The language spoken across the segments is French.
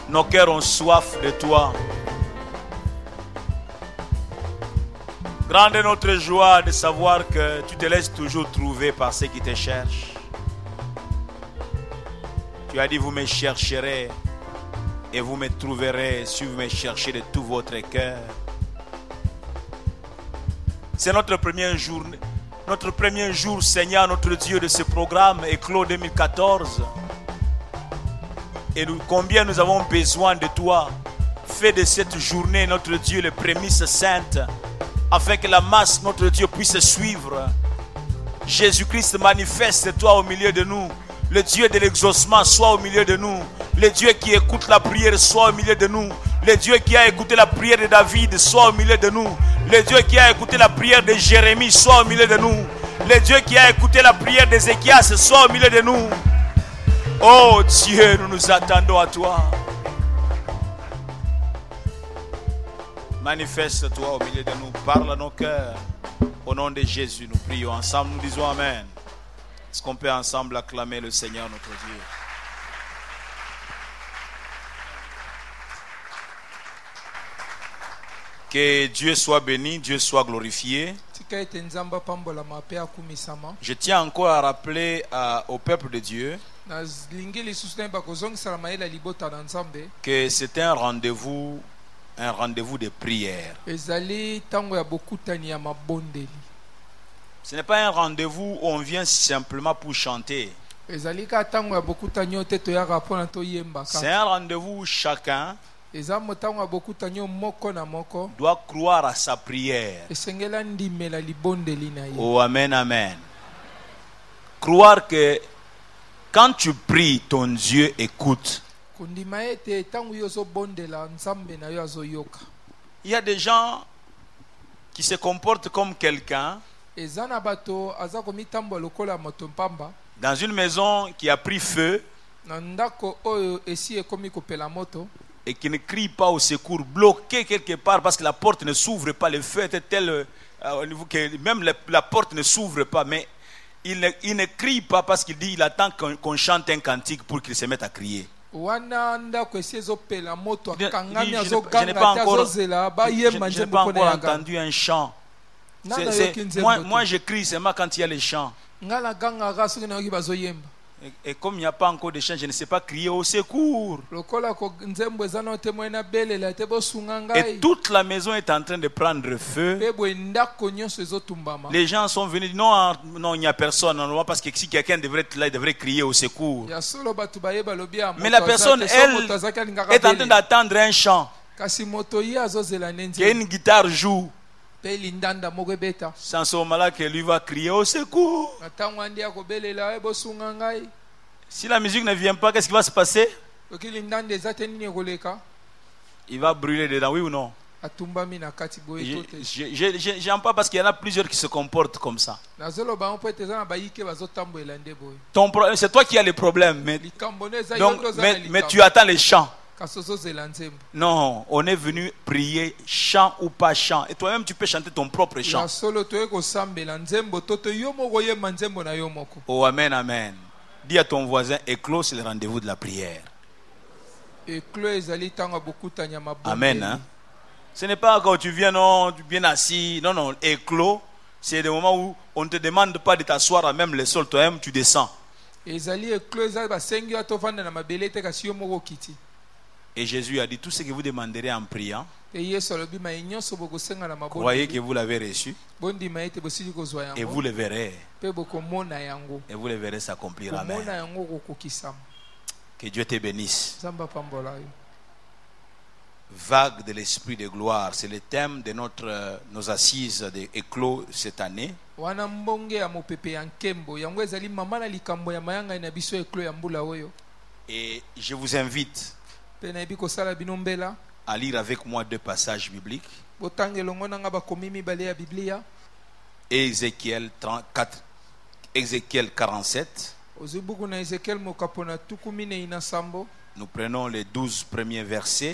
Nos cœurs ont soif de toi. Grande est notre joie de savoir que tu te laisses toujours trouver par ceux qui te cherchent. Tu as dit, vous me chercherez et vous me trouverez si vous me cherchez de tout votre cœur. C'est notre premier jour, Seigneur, notre Dieu, de ce programme Éclos 2014. Et combien nous avons besoin de toi. Fais de cette journée, notre Dieu, les prémices saintes, afin que la masse, notre Dieu, puisse suivre. Jésus-Christ, manifeste-toi au milieu de nous. Le Dieu de l'exaucement soit au milieu de nous. Le Dieu qui écoute la prière soit au milieu de nous. Le Dieu qui a écouté la prière de David soit au milieu de nous. Le Dieu qui a écouté la prière de Jérémie soit au milieu de nous. Le Dieu qui a écouté la prière d'Ézéchias soit au milieu de nous. Oh Dieu, nous nous attendons à toi. Manifeste-toi au milieu de nous. Parle à nos cœurs. Au nom de Jésus, nous prions ensemble. Nous disons Amen. Est-ce qu'on peut ensemble acclamer le Seigneur notre Dieu? Que Dieu soit béni, Dieu soit glorifié. Je tiens encore à rappeler au peuple de Dieu que c'est un rendez-vous de prière. Ce n'est pas un rendez-vous où on vient simplement pour chanter. C'est un rendez-vous où chacun doit croire à sa prière. Oh amen, amen. Croire que quand tu pries, ton Dieu écoute. Il y a des gens qui se comportent comme quelqu'un dans une maison qui a pris feu et qui ne crie pas au secours, bloqué quelque part parce que la porte ne s'ouvre pas. Le feu était tel au niveau que même la porte ne s'ouvre pas, mais il ne crie pas parce qu'il dit il attend qu'on chante un cantique pour qu'il se mette à crier. Je n'ai pas encore entendu un chant. Moi je crie seulement quand il y a les chants. Et comme il n'y a pas encore de chant, je ne sais pas crier au secours. Et toute la maison est en train de prendre feu. Les gens sont venus, non, il n'y a personne, non, parce que si quelqu'un devrait être là, il devrait crier au secours. Mais la personne, elle, est en train d'attendre un chant. Et une guitare joue. C'est en ce moment-là que lui va crier au secours. Si la musique ne vient pas, qu'est-ce qui va se passer? Il va brûler dedans, oui ou non? J'aime pas parce qu'il y en a plusieurs qui se comportent comme ça. C'est toi qui as les problèmes, mais tu attends les chants. Non, on est venu prier, chant ou pas chant. Et toi-même, tu peux chanter ton propre chant. Oh, amen, amen. Dis à ton voisin, Éclos, c'est le rendez-vous de la prière. Amen. Hein? Ce n'est pas quand tu viens, non, tu viens assis. Non, non, Éclos, c'est le moment où on ne te demande pas de t'asseoir à même le sol. Toi-même, tu descends. Et Jésus a dit, tout ce que vous demanderez en priant, croyez que vous l'avez reçu et vous le verrez. Et vous le verrez s'accomplir. Amen. Que Dieu te bénisse. Vague de l'esprit de gloire, c'est le thème de nos assises de Éclos cette année. Et je vous invite à lire avec moi 2 passages bibliques. Ézéchiel 47. Nous prenons les 12 premiers versets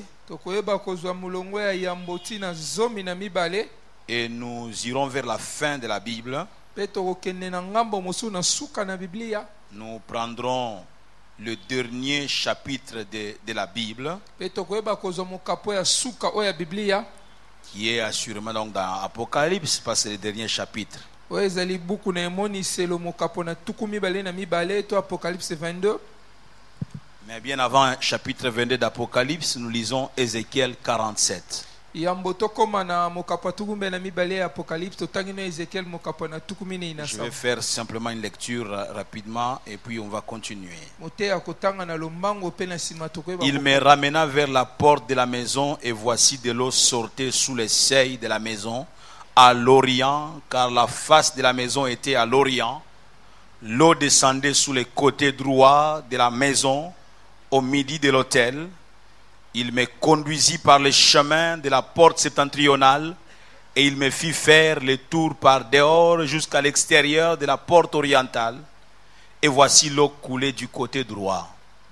et nous irons vers la fin de la Bible. Nous prendrons le dernier chapitre de la Bible, Pe tokoyeba kozwa mokapo ya suka oyo ya Biblia. qui est assurément donc dans Apocalypse, parce que c'est le dernier chapitre. Oyo ezali buku na emoniselo mokapo na tuku mibale na mibale to Apocalypse 22. Mais bien avant chapitre 22 d'Apocalypse, nous lisons Ézéchiel 47. Yambo tokoma na mokapo tuku mibale na mibale ya Apocalypse totangi na Ezekiel mokapo na tuku mine na Je vais faire simplement une lecture rapidement et puis on va continuer. moteya kotanga na lombango pe na sima tokoyeba. Il me ramena vers la porte de la maison et voici de l'eau sortait sous les seuils de la maison à l'orient, car la face de la maison était à l'orient. L'eau descendait sous les côtés droits de la maison au midi de l'autel. Il me conduisit par le chemin de la porte septentrionale et il me fit faire le tour par dehors jusqu'à l'extérieur de la porte orientale. Et voici l'eau coulait du côté droit.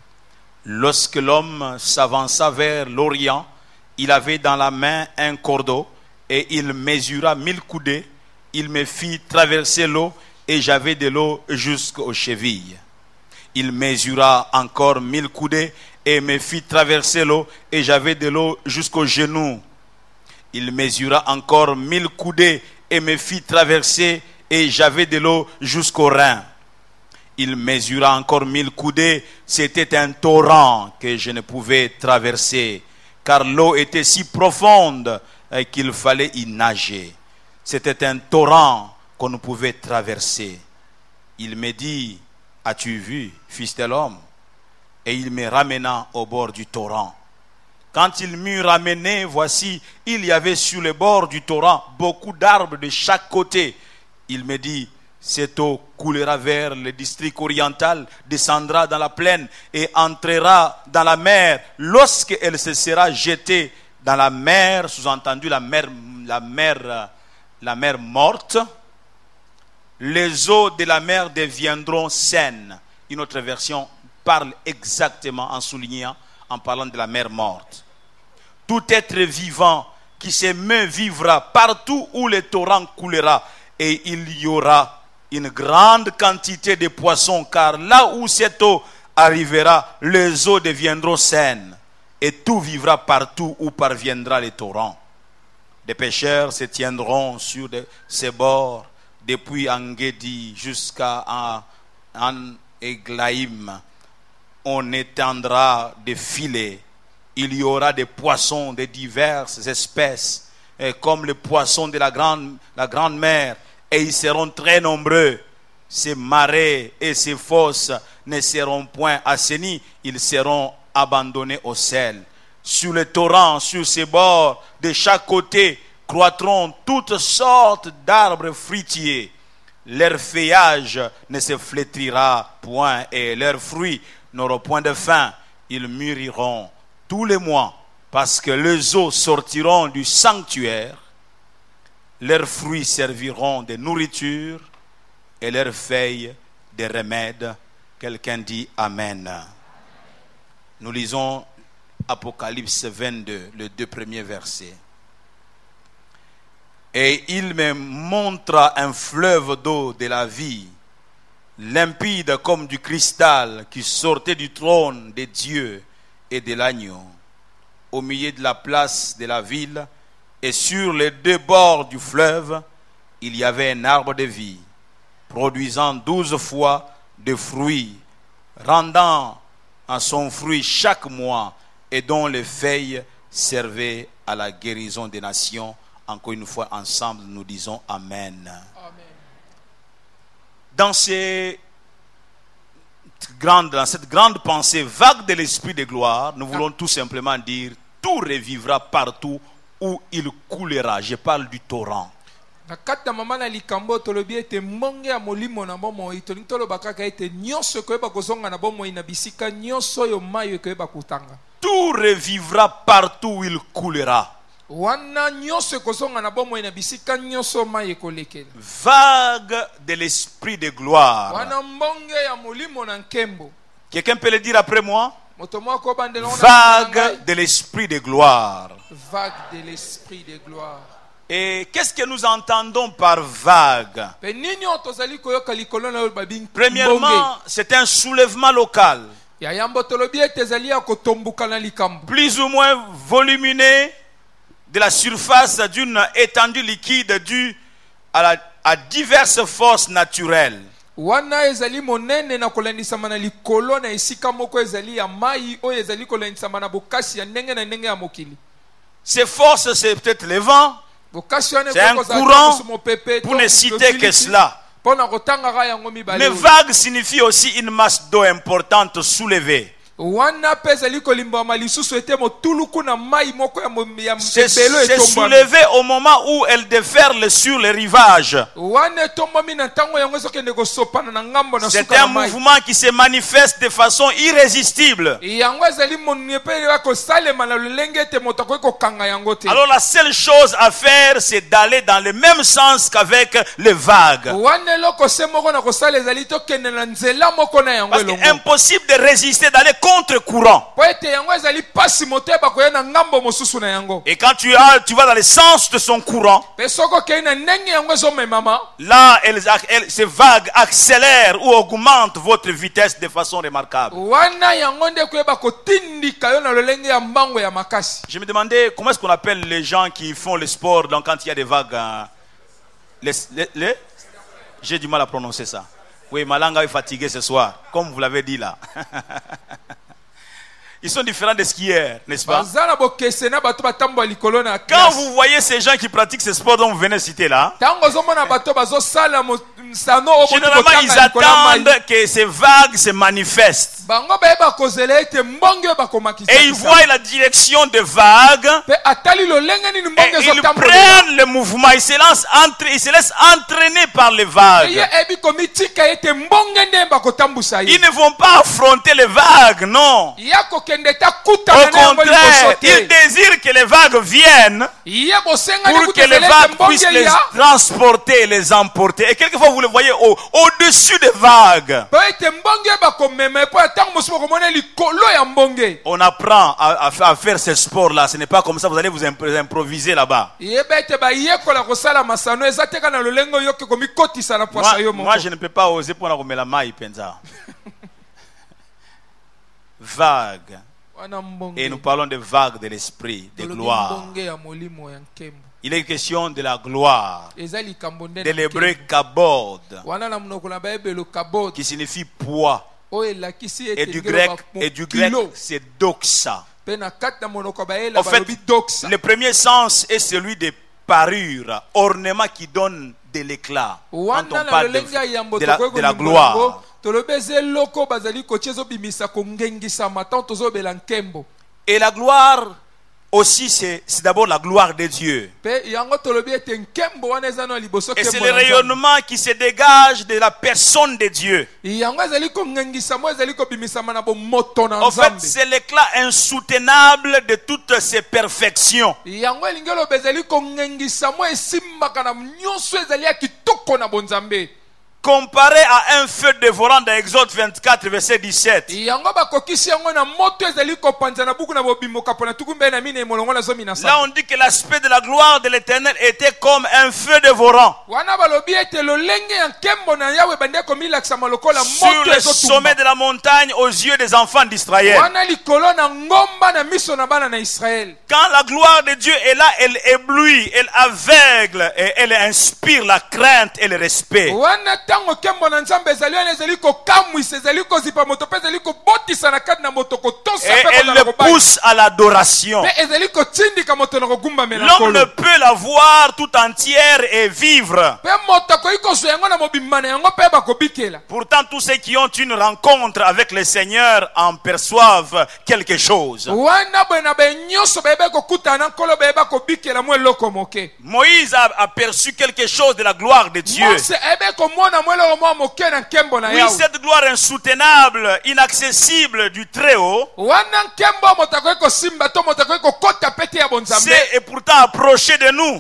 Lorsque l'homme s'avança vers l'orient, il avait dans la main un cordeau et il mesura 1000 coudées. Il me fit traverser l'eau et j'avais de l'eau jusqu'aux chevilles. Il mesura encore 1000 coudées et me fit traverser l'eau et j'avais de l'eau jusqu'aux genoux. Il mesura encore 1000 coudées et me fit traverser et j'avais de l'eau jusqu'aux reins. Il mesura encore 1000 coudées, c'était un torrent que je ne pouvais traverser, car l'eau était si profonde qu'il fallait y nager. C'était un torrent qu'on ne pouvait traverser. Il me dit, as-tu vu, fils de l'homme? Et il me ramena au bord du torrent. Quand il m'eut ramené, voici, il y avait sur le bord du torrent beaucoup d'arbres de chaque côté. Il me dit, cette eau coulera vers le district oriental, descendra dans la plaine et entrera dans la mer. Lorsqu'elle se sera jetée dans la mer, sous-entendu la mer morte, les eaux de la mer deviendront saines. Une autre version parle exactement en soulignant, en parlant de la mer morte. Tout être vivant qui se meut vivra partout où le torrent coulera, et il y aura une grande quantité de poissons, car là où cette eau arrivera, les eaux deviendront saines, et tout vivra partout où parviendra le torrent. Des pêcheurs se tiendront sur ces bords, depuis Engedi jusqu'à Eglaïm. On étendra des filets. Il y aura des poissons de diverses espèces, comme les poissons de la grande mer, et ils seront très nombreux. Ces marais et ces fosses ne seront point assainis, ils seront abandonnés au sel. Sur le torrent, sur ses bords, de chaque côté, croîtront toutes sortes d'arbres fruitiers. Leur feuillage ne se flétrira point et leurs fruits n'auront point de fin. Ils mûriront tous les mois parce que les eaux sortiront du sanctuaire. Leurs fruits serviront de nourriture et leurs feuilles de remède. Quelqu'un dit Amen. Nous lisons Apocalypse 22, les 2 premiers versets. Et il me montra un fleuve d'eau de la vie, limpide comme du cristal, qui sortait du trône de Dieu et de l'agneau. Au milieu de la place de la ville et sur les 2 bords du fleuve, il y avait un arbre de vie, produisant 12 fois de fruits, rendant à son fruit chaque mois, et dont les feuilles servaient à la guérison des nations. Encore une fois, ensemble, nous disons Amen. Amen. Dans cette grande pensée vague de l'esprit de gloire, nous voulons tout simplement dire, tout revivra partout où il coulera. Je parle du torrent. Na kata mama na likambo tolobi ete mbonge ya molimo na bomoi tolingi toloba kaka ete nyonso ekoyeba kozonga na bomoi na bisika nyonso oyo mai ekoyeba kotanga. Tout revivra partout où il coulera. Wana nyonso ekozonga na bomoi na bisika nyonso mai ekolekela. Vague de l'esprit de gloire. Wana mbonge ya molimo na nkembo. Quelqu'un peut le dire après moi? Moto moko bandela ona Vague de l'esprit de gloire. Vague de l'esprit de gloire. Et qu'est-ce que nous entendons par vague? Pe nini otozali koyoka likolo na yo babing. Premièrement, c'est un soulèvement local. ya yambo tolobi ete ezali ya kotomboka na likambo plus ou moins volumineux de la surface d'une étendue liquide due à diverses forces naturelles. wana ezali monene na kolandisama na likolo na esika moko ezali ya mai oyo ezali kolandisama na bokasi ya ndenge na ndenge ya mokili. Ces forces, c'est peut-être le vent, c'est un courant, pour ne citer que cela. Mais vague signifie aussi une masse d'eau importante soulevée. C'est soulevé au moment où elle déferle sur les rivages. C'est un mouvement qui se manifeste de façon irrésistible. Alors la seule chose à faire, c'est d'aller dans le même sens qu'avec les vagues. Parce que c'est impossible de résister, d'aller contre-courant. Et quand tu vas dans le sens de son courant, là, ces vagues accélèrent ou augmentent votre vitesse de façon remarquable. Je me demandais comment est-ce qu'on appelle les gens qui font le sport donc quand il y a des vagues. J'ai du mal à prononcer ça. Oui, ma langue est fatiguée ce soir, comme vous l'avez dit là. Ils sont différents des skieurs, n'est-ce pas? Quand vous voyez ces gens qui pratiquent ce sport dont vous venez de citer là, généralement ils attendent que ces vagues se manifestent. Et ils voient la direction des vagues. Et ils prennent le mouvement. Ils se laissent entraîner par les vagues. Ils ne vont pas affronter les vagues, non. Au contraire, ils désirent que les vagues viennent pour que les vagues puissent les transporter et les emporter. Et quelquefois vous le voyez au-dessus des vagues. On apprend à faire ce sport-là. Ce n'est pas comme ça, vous allez vous improviser là-bas. Moi, je ne peux pas oser pour la maille, penza. Vague. Et nous parlons de vagues de l'esprit, de gloire. Il est question de la gloire. De l'hébreu kabod, qui signifie poids. Et du grec c'est doxa. En fait, le premier sens est celui de parure, ornement qui donne de l'éclat. Quand on parle de la gloire. Et la gloire aussi, c'est d'abord la gloire de Dieu. Et c'est le rayonnement qui se dégage de la personne de Dieu. En fait, c'est l'éclat insoutenable de toutes ses perfections. Comparé à un feu dévorant dans Exode 24, verset 17. Là, on dit que l'aspect de la gloire de l'Éternel était comme un feu dévorant. Sur le sommet de la montagne aux yeux des enfants d'Israël. Quand la gloire de Dieu est là, elle éblouit, elle aveugle et elle inspire la crainte et le respect. Et elle le pousse à l'adoration. L'homme ne peut la voir tout entière et vivre. Pourtant, tous ceux qui ont une rencontre avec le Seigneur en perçoivent quelque chose. Moïse a perçu quelque chose de la gloire de Dieu. Oui, cette gloire insoutenable, inaccessible du Très-Haut, c'est pourtant approché de nous.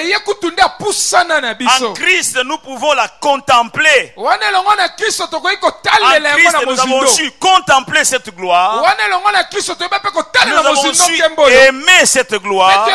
En Christ, nous pouvons la contempler. En Christ, nous avons su contempler cette gloire. Nous avons su aimer cette gloire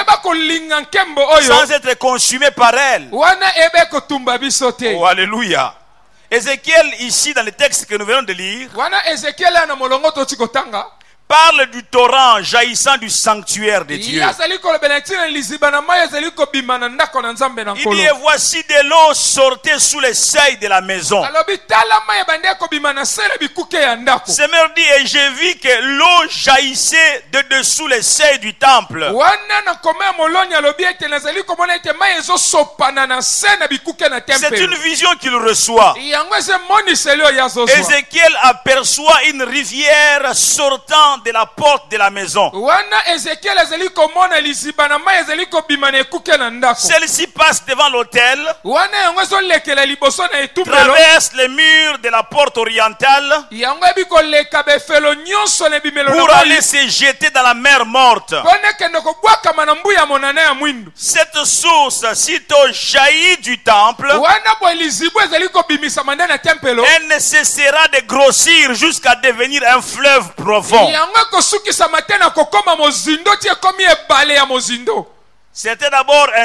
sans être consumés par elle. Oh, alléluia. Ézéchiel, ici, dans le texte que nous venons de lire, wana Ezekiel ana molongo toti kotanga parle du torrent jaillissant du sanctuaire de Dieu. yazali kolobela ntina liziba na mai ezali kobima na ndako na nzambe na Il nkolo dit, et voici de l'eau sortait sous les seuils de la maison. alobi tala mai ebandi kobima na se na bikuke ya ndako Seigneur dit, et j'ai vu que l'eau jaillissait de dessous les seuils du temple. wana na koma ya moloni alobi ete nazali komona ete mai ezosopana na se na bikuke na C'est une tempelo vision qu'il reçoit. yango eza moniseli oyo azozwa Ézéchiel aperçoit une rivière sortant de la porte de la maison. wana Ezekiel ezali komona liziba na mai ezali kobima na ekuke na ndako Celle-ci passe devant l'autel, wana yango ezolekela liboso na etumbelo traverse les murs de la porte orientale yango ebi koleka befelo nyonso na ebimelo pour na aller moi se jeter dans la mer morte. mpona ekende kobwakama na mbuya monana ya mwindu Cette source, sitôt jaillit du temple, wana boye lizibu ezali kobimisama nde na tempelo elle ne cessera de grossir jusqu'à devenir un fleuve profond. yango ekosukisama te na kokoma mozindo ti ekomi ebale ya mozindo C'était d'abord un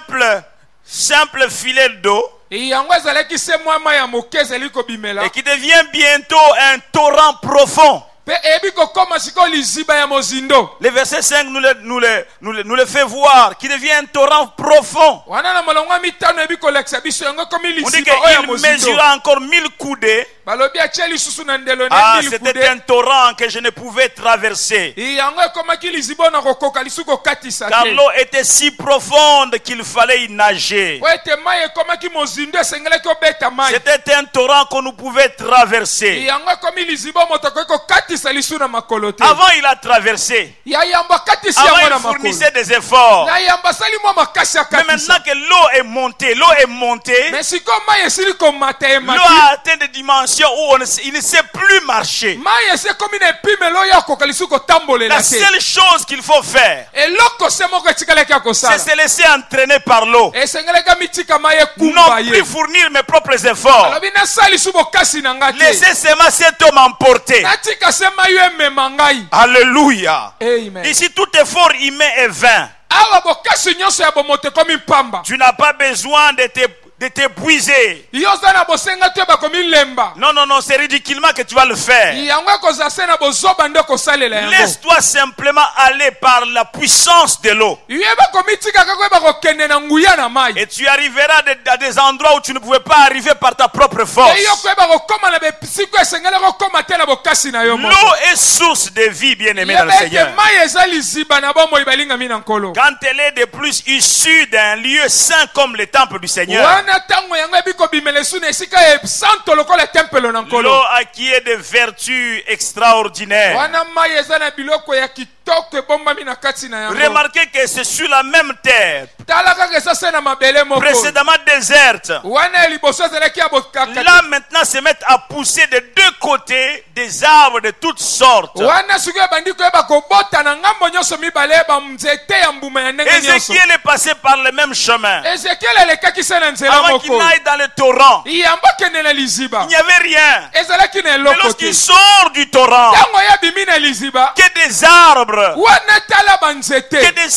simple filet d'eau yango ezalaki se mwa mai ya moke ezali kobimela et qui devient bientôt un torrent profond. mpe eyebi kokoma sikoyo liziba ya mozindo Le verset 5 nous le fait voir, qui devient un torrent profond. wana na molongo ya mitano eyebi kolekisa biso yango ekomi On dit liziba oyo ya qu'il mozindo mesura encore 1000 coudées. balobi atie lisusu na ndelo Ah, na c'était un torrent que je ne pouvais traverser. yango ekomaki liziba na kokoka lisusu kokatisa Car te l'eau était si profonde qu'il fallait y nager. po ete mai ekomaki mozindo esengelaki obeta mai C'était un torrent qu'on nous pouvait traverser. yango ekomi liziba moto akoki kokatisa lisu na makolo te Avant, il a traversé. ya yamba akatisi Avant, yango il na makolo fournissait des efforts. na yamba asali mwa makasi Mais akatisa maintenant que l'eau est montée, mais sikoyo mai esili komata l'eau emati a atteint des dimensions où il ne sait plus marcher. mai esi ekomi na epimelo oyo akoka lisu kotambolela La te seule chose qu'il faut faire, eloko se moko etikalaki ya c'est kosala se laisser entraîner par l'eau. esengelaki mitika mai Non ekumba plus ye fournir mes propres efforts. alobi nasala lisu bokasi na ngai te Laissez seulement cet homme emporter. natika se mai oyo emema ngai Alléluia. amen Ici, tout effort humain est vain. awa bokasi nyonso ya bomoto ekomi mpamba Tu n'as pas besoin de t'épuiser. yo oza na bosenga te bakomi lemba Non, non, non, c'est ridiculement que tu vas le faire. yango ekozala se na bozoba nde kosalela yango Laisse-toi simplement aller par la puissance de l'eau. yeba komitika kaka oyeba kokende na nguya na mai Et tu arriveras à des endroits où tu ne pouvais pas arriver par ta propre force. eyo koyeba kokoma na besiko esengeli kokoma te na bokasi na yo moko L'eau est source de vie, bien-aimé dans le yeba ete Seigneur. mai eza liziba na bomoi balingami na nkolo Quand elle est de plus issue d'un lieu saint comme le temple du Seigneur, wana ntango yango ebi kobimela esu na esika esanto lokola tempelo na nkolo l'eau acquiert des vertus extraordinaires. wana mai eza na biloko ya kitoko ebombami na kati na yango Remarquez que c'est sur la même terre, tala kaka eza se na mabele moko précédemment déserte. wana ya liboso ezalaki ya bokaka Là maintenant se mettent à pousser de deux côtés des arbres de toutes sortes. wana soki ebandi koyeba kobota na ngambo nyonso mibale banzete ya mbuma ya ndenge nyonso Ézéchiel est passé par le même chemin. ezekiel elekaki se na nzela Avant qu'il moko n'aille dans le torrent, yambo akende na liziba il n'y avait rien. ezalaki na Mais eloko te lorsqu'il sort du torrent, ntango ya bimi na liziba que des arbres, wana tala banzete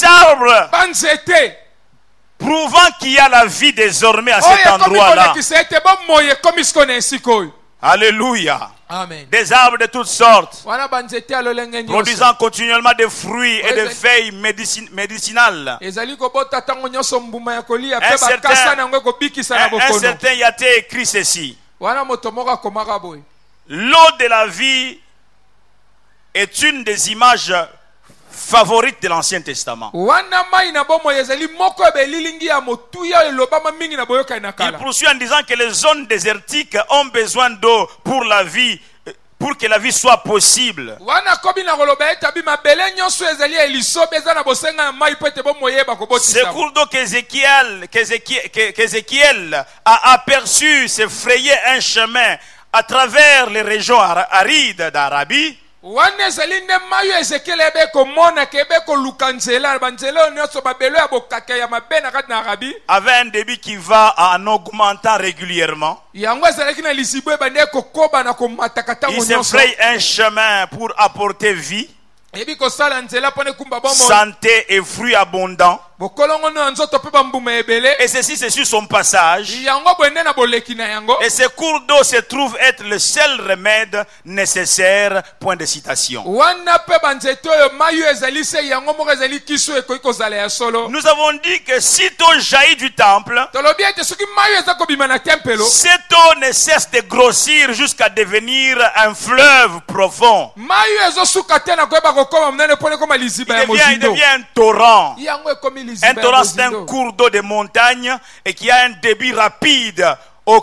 banzete prouvant qu'il y a la vie désormais à cet oyo ekomi endroit-là. kolekisa ete bomoi ekomi siko na esika oyo Alléluia. amen Des arbres de toutes sortes, wana banzete ya lolenge nyonso produisant continuellement des fruits et des Ouais, feuilles médicinales. ezali kobota ntango nyonso mbuma ya kolia Un mpe certain- bakasa na yango ekobikisa na Un bokono certain Yaté écrit ceci. wana moto moko akomaka boye L'eau de la vie est une des images favorites de l'Ancien Testament. wana mai na bomoi ezali moko ya belilingi ya motuya oyo elobama mingi na boyokani na Il kala poursuit en disant que les zones désertiques ont besoin d'eau pour la vie, pour que la vie soit possible. wana komi na koloba ete abi mabele nyonso ezali ya lisobe eza na bosenga ya mai mpo ete bomoi eyeba Ce kobotisa cours d'eau qu'Ézéchiel a aperçu se frayer un chemin à travers les régions arides d'Arabie. wana ezali nde mai oyo ezekiel ebe komonaka ebe koluka nzela banzela oyo nyonso babelo ya bokaka ya mabe na kati na arabi Avait un débit qui va en augmentant régulièrement. yango ezalaki na lisibo ebandi kokoba na komataka Il ntango se nyonso fraye un chemin pour apporter vie, ebi kosala nzela mpona ekumba bomoi santé et fruits abondants. bokolongono ya nzoto pe bambuma ebele Et ceci, c'est sur son passage. yango bwende na boleki na yango Et ce cours d'eau se trouve être le seul remède nécessaire. Point de citation. wana pe banzete oyo mai oyo ezali se yango moko ezali kiso ekoki kozala ya solo Nous avons dit que sitôt jaillit du temple, tolobi ete soki mai oyo eza kobima na tempelo cette eau ne cesse de grossir jusqu'à devenir un fleuve profond. mai oyo ezosuka te na koyeba kokoma monene mpona ekoma liziba ya Il mozindo devient un torrent. yango ekomi Un liziba ya torrent, c'est un mozindo cours d'eau de montagne et qui a un débit rapide au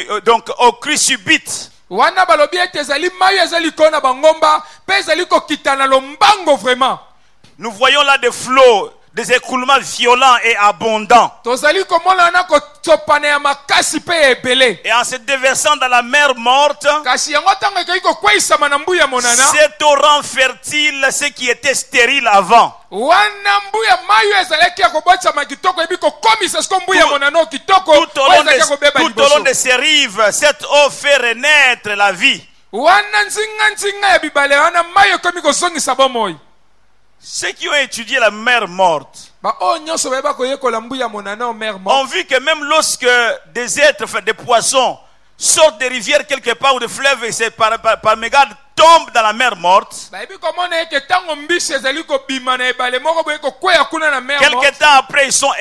cru subite. wana balobi ete ezali mai oyo ezali likolo na bangomba mpe ezali kokita na lombango vraiment Nous voyons là des flots, des écoulements violents et abondants. tozali komona wana kotsopana ya makasi mpe ya ebele Et en se déversant dans la mer morte, kasi yango ntango ekoki kokweyisama na mbu ya monana ces torrents fertiles, ce qui était stérile avant, wana mbu ya mai oyo ezalaki ya kobotama kitoko ebi kokomisa siko mbu ya monana oyo kitoko tout au oyo long ezalaki ya kobeba tout au long liboso de ces rives, cette eau fait renaître la vie. wana nzinga ya bibale wana mai ekomi kozongisa bomoi Ceux qui ont étudié la mer morte baoyo nyonso bayeba koyekola mbu ya monana o mer ont mort vu que même lorsque des êtres, enfin des poissons, sortent des rivières quelque part ou des fleuves et c'est par mégarde tombent dans la mer morte, bayebi komona eke ntango mbisi ezali kobima na ebale moko boye kokweya kuna na mer quelque mort temps après ils sont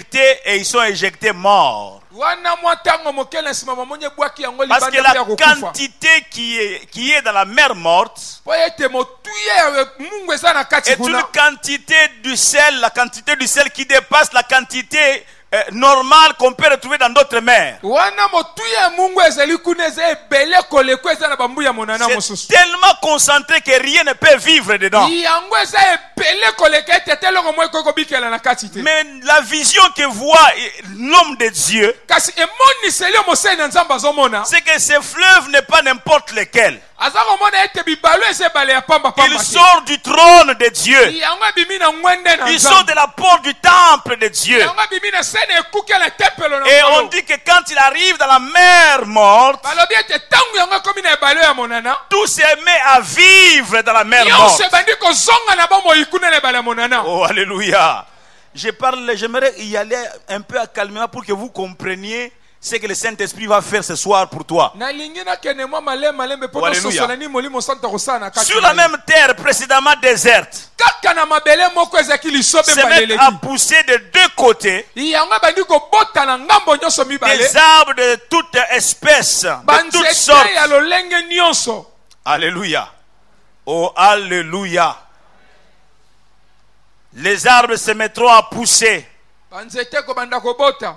éjectés morts. wana mwa ntango moke na nsima bamoni ebwaki yango Parce que libanda mpe ya la kokufa quantité qui est dans la mer morte po ete motuya ya mungu eza na kati est une kuna quantité du sel, la quantité du sel qui dépasse la quantité normale qu'on peut retrouver dans d'autres mers. wana motuya ya mungu ezali kuna eza ebele koleko eza na bambu ya monana C'est mosusu tellement concentré que rien ne peut vivre dedans. yango eza ebele koleka ete te eloko moko ekoki kobikela na kati te Mais la vision que voit l'homme de Dieu, kasi emoniseli oyo mosali na nzambe azomona c'est que ce fleuve n'est pas n'importe lequel. aza komona ete bibalo eza ebale ya Il pambapamba te sort du trône de Dieu. yango ebimi na ngwende na Il sort nzambe de la porte du temple de Dieu. yango ebimi na sene ekuke na tempelo na Et on nkolo dit que quand il arrive dans la mer morte, balobi ete ntango yango ekomi na ebale ya monana tout se met à vivre dans la mer nyonso morte. ebandi kozonga na bomoi kuna na ebale ya monana Oh, alléluia. J'aimerais y aller un peu à calmement pour que vous compreniez ce que le Saint-Esprit va faire ce soir pour toi. nalingi nakende mwa malembe mpo Oh, alléluia. tososola nini molimo santo akosala na kati Sur na la ye. même terre précédemment déserte, kaka na mabele moko ezalaki lisobe se mbala mettent à eleki pousser de deux côtés yango ebandi kobota na ngambo nyonso mibale des arbres de toute espèce, de toutes banzete sortes. ya lolenge nyonso Alléluia. Oh, alléluia. Les arbres se mettront à pousser. banzete kobanda kobota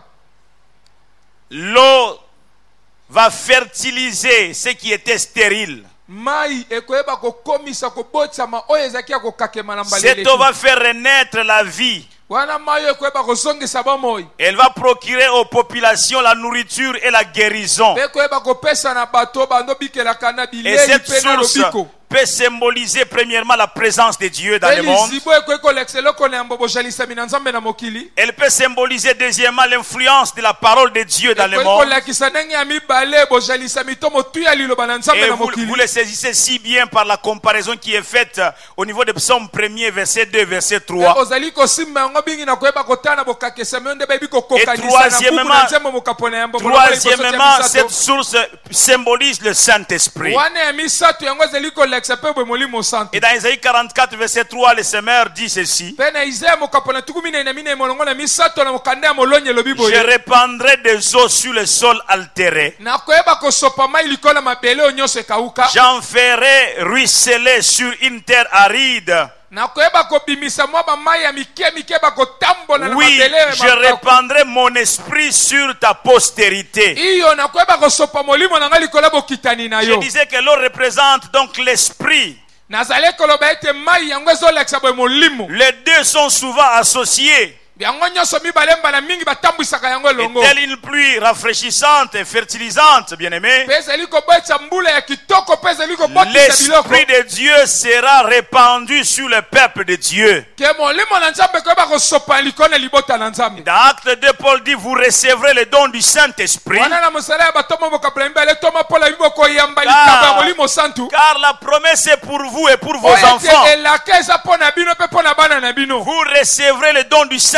L'eau va fertiliser ce qui était stérile. mai ekoyeba kokomisa kobotama oyo ezalaki ya kokakema na mbala Cette eau eleki va faire renaître la vie. wana mai oyo ekoyeba kozongisa bomoi Elle va procurer aux populations la nourriture et la guérison. mpe ekoyeba kopesa na bato bando bikelaka na Et bilei cette mpe na source lobiko peut symboliser premièrement la présence de Dieu dans le monde. lizibo ekoki kolekisa eloko na yambo bozalisami na nzambe na mokili Elle peut symboliser deuxièmement l'influence de la parole de Dieu dans le ekoki monde. kolakisa ndenge ya mibale bozalisami to motuya liloba na nzambe Et na vous mokili le saisissez si bien par la comparaison qui est faite au niveau de Psaume 1er, verset 2, verset 3. ozali kosimba yango bingi na koyeba kotala na bokakisami oyo nde bayebi kokokanisa na buku troisièmement- na nzembo mokapona yambo Troisièmement, cette source symbolise le Saint-Esprit. wana ya misato yango ezali kolekisa mpe boye molimo santo Et dans Isaïe 44, verset 3, le Seigneur dit ceci: mpe na izaya mokapona tuku minei na minei molongo na misato na mokanda ya molonyi elobi Je boye répandrai des eaux sur le sol altéré. nakoyeba kosopa mai likolo ya mabele oyo nyonso ekauka J'en ferai ruisseler sur une terre aride. nakoyeba kobimisa mwa bamai ya mike mike bakotambola na Oui, mabele je répandrai mon esprit sur ta postérité. iyo nakoyeba kosopa molimo na ngai likolo ya bokitani na Je yo disais que l'eau représente donc l'esprit. nazali koloba ete mai yango ezolekisa boye molimo Les deux sont souvent associés. yango nyonso mibale mbala mingi batambwisaka yango Et elongo telle une pluie rafraîchissante et fertilisante, bien-aimé, mpe ezali kobetisa mbula ya kitoko mpe ezali kobotisa biloko l'Esprit de Dieu sera répandu sur le peuple de Dieu. ke molimo na nzambe koyeba kosopa likolo na libota na nzambe Dans Acte 2, Paul dit: vous recevrez le don du Saint-Esprit, wana na mosala ya batomo bokapela mibale toma mpola bibo koyamba likambo ya molimo santu car la promesse est pour vous et pour vos oyo enfants. ete elaka eza mpo na bino mpe mpo na bana na bino Vous recevrez le don du Saint-Esprit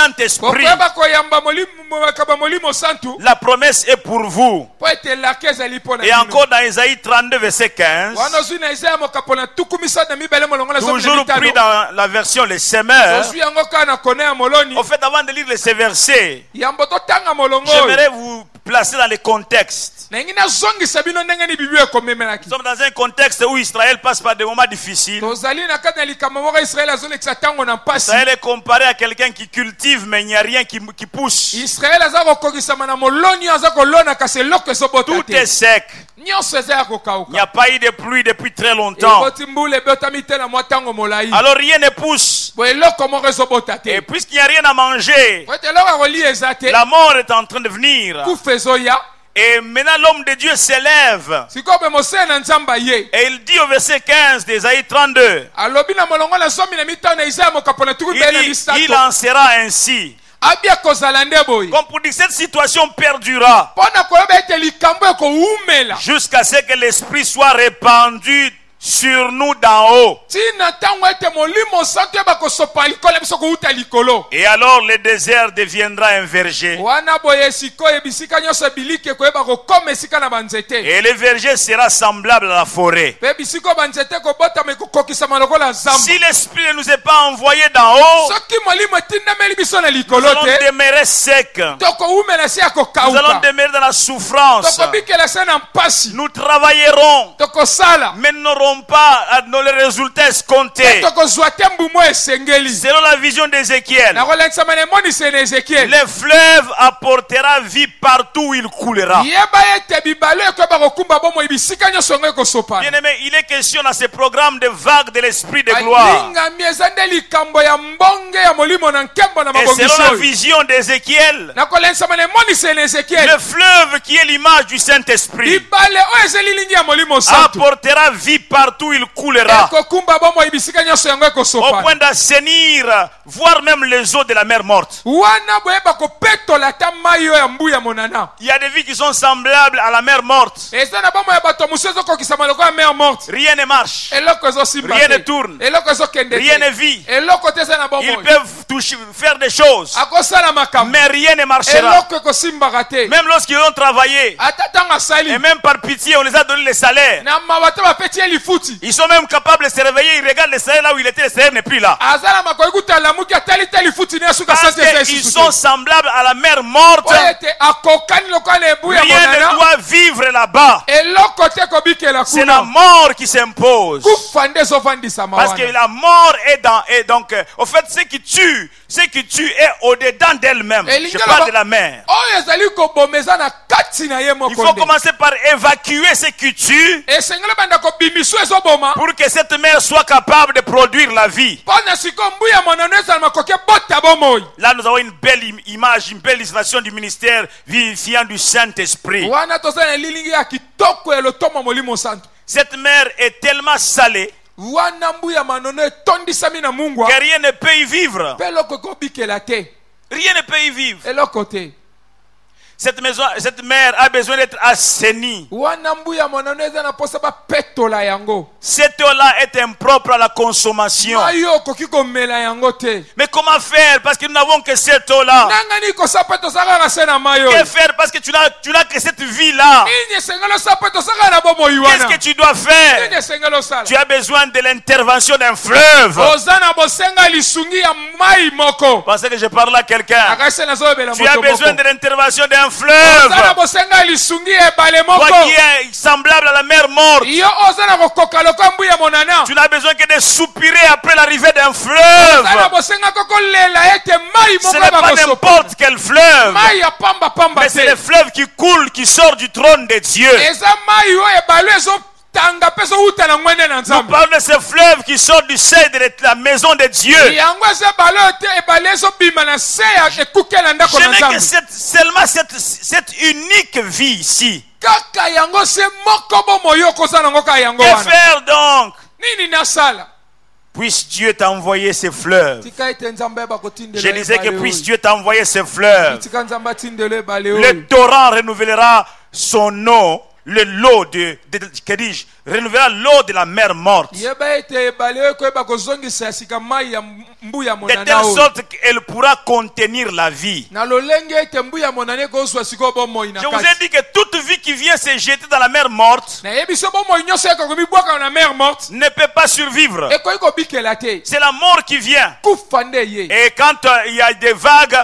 Saint-Esprit, kokoyeba koyamba molimo makaba molimo santu la promesse est pour vous. po ete lakeza lipo na Et encore dans Isaïe 32, verset 15, wana zwi na Isaya mokapona tukumisa na mibele molongo na toujours pris dans la version Les Semeurs. zwi yango kana kone ya moloni En fait, avant de lire ces versets, yambo totanga molongo j'aimerais vous placer dans les contextes. na ngina zongisa bino ndenge ni bibi ekomemelaki Nous sommes dans un contexte où Israël passe par des moments difficiles. tozali na kati na likambo moko Israeli azolekisa ntango na mpasi Israël est comparé à quelqu'un qui cultive, mais il n'y a rien qui pousse. Israeli aza kokokisama na moloni aza kolona kasi eloko ezobota Tout te est sec. nyonso eza ya Il n'y kokauka a pas eu de pluie depuis très longtemps. ekoti mbula ebotami te na mwa ntango molai Alors rien ne pousse. bo eloko moko ezobota te Et puisqu'il n'y a rien à manger, po ete eloko ya kolia eza te la mort est en train de venir. kufa ezoya Et maintenant l'homme de Dieu s'élève. sikoyo mpe mosele na nzambe aye Et il dit au verset 15 d'Ésaïe 32, alobi na molongo na zomi na mitano na Isaya mokapona tuku mbele na il misato en sera ainsi. abia kozala nde boye Comme pour dire cette situation perdurera mpo na koyeba ete likambo ekoumela jusqu'à ce que l'Esprit soit répandu sur nous d'en haut. ntina ntango ete molimo santu yeba kosopa likolo biso kouta likolo Et alors le désert deviendra un verger. wana boye sikoyo bisika nyonso biliki ekoyeba kokoma esika na banzete Et le verger sera semblable à la forêt. mpe bisika banzete ekobotama ekokokisama lokola zamba Si l'Esprit ne nous est pas envoyé d'en haut, soki molimo etindameli biso na nous likolo allons te demeurer secs. Nous tokoumela se ya allons kokauka demeurer dans la souffrance. tokobikela se na mpasi Nous travaillerons, tokosala mais nous n'aurons pas les résultats escomptés. tokozwa te mbumu esengeli Selon la vision d'Ézéchiel, nakolakisama na emonisi na ezekiel le fleuve apportera vie partout où il coulera. yeba ete bibalo ekoyeba kokumba bomoi bisika nyonso yango ekosopana Bien-aimé, il est question dans ce programme de vagues de l'esprit de gloire. alingami eza nde likambo ya mbonge ya molimo na nkembo na Et selon mabongiso la oyo vision d'Ézéchiel, nakolakisama na emonisi na ezekiel le fleuve qui est l'image du Saint-Esprit bibale oyo eza lilingi ya molimo santu apportera vie partout où il coulera, ekokumba bomoi bisika nyonso yango au ekosopana point d'assainir, voire même les eaux de la mer morte. wana boyeba kopetola ata mai oyo ya mbu ya monana Il y a des vies qui sont semblables à la mer morte. eza na bomoi ya bato mosusu ezokokisama lokola mer morte Rien ne marche. eloko ezosimba Rien ne te tourne. eloko ezokende Rien ne te vit. eloko te eza na Ils bomoi peuvent toucher, faire des choses, akosala makambo mais rien ne marchera. eloko ekosimbaka te Même lorsqu'ils ont travaillé, ata ntango asali et même par pitié, on les a donné les salaires. na mawa te bapeti ye lifuti Ils sont même capables de se réveiller, ils regardent le salaire là où il était, le salaire n'est plus là. aza na makoki kutala muki atali te lifuti ne asuka Parce sante eza qu'ils esusu sont te semblables à la mer morte. oyo ete akokani lokola ebu ya Rien ne monana doit vivre là-bas. eloko te ekobikela C'est la kuna mort qui s'impose. kufa nde ezovandisama Parce que wana la mort est dans... Et donc, au fait, ce qui tue est au-dedans d'elle-même. Je parle de la mer. oyo ezali koboma eza na kati na ye Il moko faut nde commencer par évacuer ce qui tue esengeli banda kobimiso ezoboma pour que cette mer soit capable de produire la vie. mpo na sikoyo mbu ya monano ezala makoki ebota bomoi Là, nous avons une belle image, une belle illustration du ministère vivifiant du Saint-Esprit. wana toza na lilingi ya kitoko ya lotomo molimo santu Cette mer est tellement salée wana mbu ya manono etondisami na mungwa que rien ne peut y vivre. mpe eloko ekobikela te Rien ne peut y vivre. eloko te Cette mer a besoin d'être assainie. wana mbu ya monano eza na mposa bapetola yango Cette eau-là est impropre à la consommation. mai oyo okoki komela yango te Mais comment faire? Parce que nous n'avons que cette eau-là. nanga nini kosa mpe toza kaka se na mai oyo Que faire? Parce que tu n'as que cette vie-là. nini esengeli osa mpe toza kaka na bomoi Qu'est-ce wana que tu dois nini faire? esengeli osala Tu as besoin de l'intervention d'un fleuve. oza na bosenga lisungi ya mai moko Pensez que je parle à quelqu'un. akasi nazoyebela Tu as moto besoin de moko l'intervention d'un oza na fleuve. bosenga lisungi ya ebale Toi moko qui es semblable à la mer morte. yo oza na kokoka lokola mbu ya monana Tu n'as besoin que de soupirer après l'arrivée d'un oza na fleuve. bosenga kokolela ete mai Ce moko n'est pas bakosopa n'importe quel fleuve. mai ya pambapamba Mais c'est te le fleuve qui coule, qui sort du trône de Dieu. eza mai oyo ebale ezotanga mpe ezowuta na ngwende na Nous nzambe parlons de ce fleuve qui sort du sein de la maison de Dieu. yango eza ebale oyo te ebale ezobima na se ya ekuke na ndako Je na n'ai que nzambe seulement cette unique vie ici. kaka yango se moko bomoi oyo koza nango kaka yango Que wana faire donc? nini nasala Puisse Dieu t'envoyer ces fleuves. tika ete nzambe ayeba kotindela Je disais que ebale puisse oyo. Dieu t'envoyer ces fleuves. tika nzambe atindela ebale oyo Le torrent renouvellera son eau le lot que dis-je, renouvellera l'eau de la mer morte. yeba ete ebale oyo ekoyeba kozongisa ya sika mai ya mbu ya De monana telle oyo sorte qu'elle pourra contenir la vie. na lolenge ete mbu ya monana ekozwa sikoyo bomoi na Je vous ai kati dit que toute vie qui vient se jeter dans la mer morte nayebi so bomoi nyonso ekokomi bwaka na mer morte ne peut pas survivre. ekoki kobikela te C'est la mort qui vient. kufa nde ye Et quand il y a des vagues,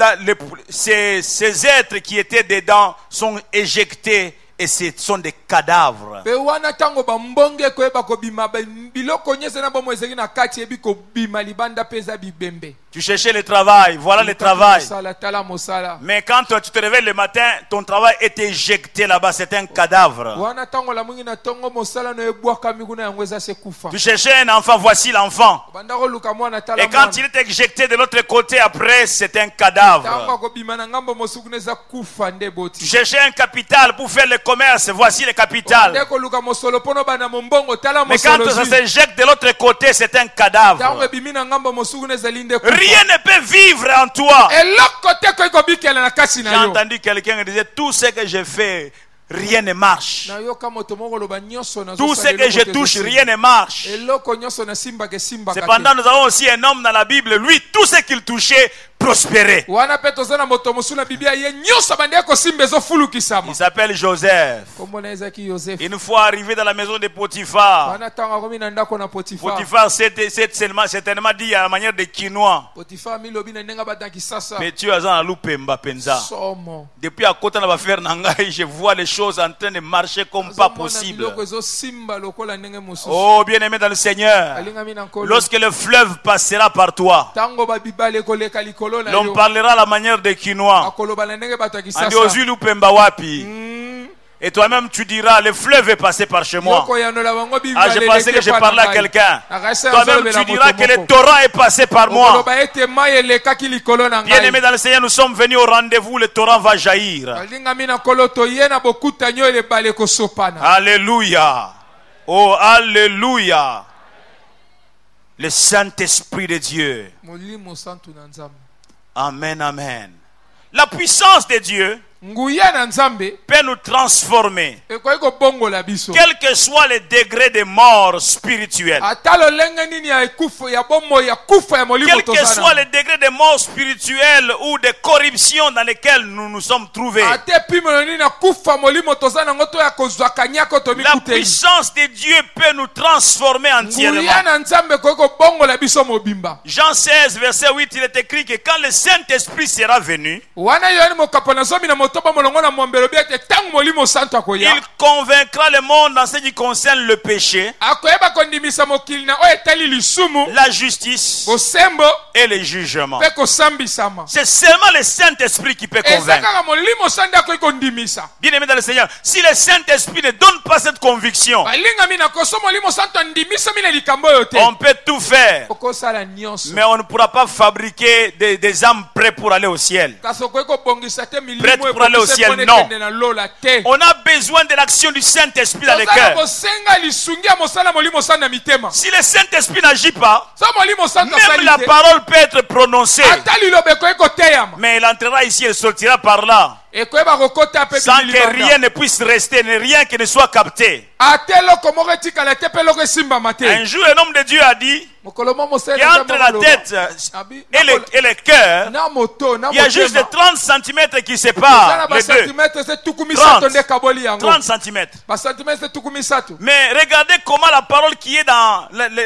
ces êtres qui étaient dedans sont éjectés et ce sont des cadavres. mpe wana ntango bambonge ekoyeba kobima biloko nyonso na bomoi ezali na kati eyebi kobima libanda mpe eza bibembe Tu cherchais le travail, voilà le travail. mosala tala mosala Mais quand tu te réveilles le matin, ton travail est éjecté là-bas, c'est un cadavre. wana ntango lamungi na ntongo mosala no ebwakami kuna yango eza se kufa Tu cherchais un enfant, voici l'enfant. banda koluka mwana tala Et quand il est éjecté de l'autre côté, après, c'est un cadavre. ntango akobima na ngambo mosuku na eza kufa nde Tu boti cherchais un capital pour faire le commerce, voici le capital. nde koluka mosolo mpono bana mombongo tala Mais quand mosolo ça zwi s'éjecte de l'autre côté, c'est un ntango cadavre. ebimi na ngambo mosuku na ezali nde kufa Rien ne peut vivre en toi. eloko te koki kobikela na kasi J'ai na yo entendu quelqu'un qui disait, tout ce que je fais, rien ne marche. nayoka moto moko loba nyonso Tout ce que je touche, rien ne marche. eloko nyonso nasimbaka esimbaka Cependant, te nous avons aussi un homme dans la Bible, lui, tout ce qu'il touchait prospérait. wana mpe toza na moto mosusu na biblia ye nyonso bandeki kosimba ezofulukisama Il s'appelle Joseph. kombo na ezaki yosefu Une fois arrivé dans la maison de Potiphar, wana ntango akomi na ndako na potifar Potiphar s'est certainement dit à la manière de quinoa. potifar milobi na ndenge abata kisasa Mais tu as un loupemba penza. somo Depuis à côté de la faire nangai, je vois les choses en train de marcher comme pas azomona possible. biloko ezosimba lokola ndenge mosusu Oh, bien-aimé dans le Seigneur, alingami na nkolo lorsque le fleuve passera par toi, ntango babibala ekoleka likolo na l'on yo parlera à la manière de quinoa. akoloba na ndenge bato ya Andi kisasa ozwi loupemba wapi? Et toi-même tu diras, le fleuve est passé par chez moi. yokoyanola bango Ah, bibala je pensais que je parlais à quelqu'un. Toi-même Toi-même tu diras que le torrent est passé par moi. okoloba ete mai elekaki likolo na Bien-aimé ngai dans le Seigneur, nous sommes venus au rendez-vous, le torrent va jaillir. alingami na nkolo toye na bokutanyo elebala ekosopana Alléluia. Oh, alléluia. Le Saint-Esprit de Dieu. molimo santu na nzambe Amen, amen. La puissance de Dieu nguya na nzambe peut nous transformer, ekoki kobongola biso quel que soit le degré de mort spirituelle. ata lolenge nini ya ekufa ya bomoi ya kufa ya molimo Quel que soit tozana le degré de mort spirituelle ou de corruption dans lequel nous nous sommes trouvés, ate epimelo nini na kufa molimo toza nango to ya kozwa kanyako la tomikuteli puissance de Dieu peut nous transformer nguya entièrement. na nzambe ekoki kobongola biso mobimba Jean 16, verset 8, il est écrit que quand le Saint-Esprit sera venu, wana yohani mokapo na zomi na motoba molongo na mwambelo bi ete ntango molimo santo akoya il convaincra le monde en ce qui concerne le péché, akoyeba kondimisa mokili na oyo etali lisumu la justice bosembo et le jugement. mpe kosambisama C'est seulement le Saint-Esprit qui peut eza convaincre. kaka molimo santo akoki kondimisa Bien-aimé dans le Seigneur, si le Saint-Esprit ne donne pas cette conviction, balingami na koso molimo santo andimisami na likambo oyo te on peut tout faire, okosala nyonso mais on ne pourra pas fabriquer des âmes prêtes pour aller au ciel. kasi okoki kobongisa te Prête milimo pour aller au ciel, non. ekende na lola te On a besoin de l'action du Saint-Esprit dans le tozala cœur. kosenga lisungi ya mosala molimo santo na mitema Si le Saint-Esprit n'agit pas, so molimo santo même asali la te parole peut être prononcée, ata liloba ekoki koteyama mais elle entrera ici et sortira par là, ekoyeba kokota mpe sans que bilibanda rien ne puisse rester, rien qui ne soit capté. ate eloko moko etikala te mpe eloko esimbama te Un jour, un homme de Dieu a dit mokolo mo qu'il entre la tête et le cœur, na moto na il y a juste motema 30 cm qui eza séparent na les deux. basantimetre se tuku misato nde kaboli yango 30 cm. basantimetre se tuku misato Mais regardez comment la parole qui est dans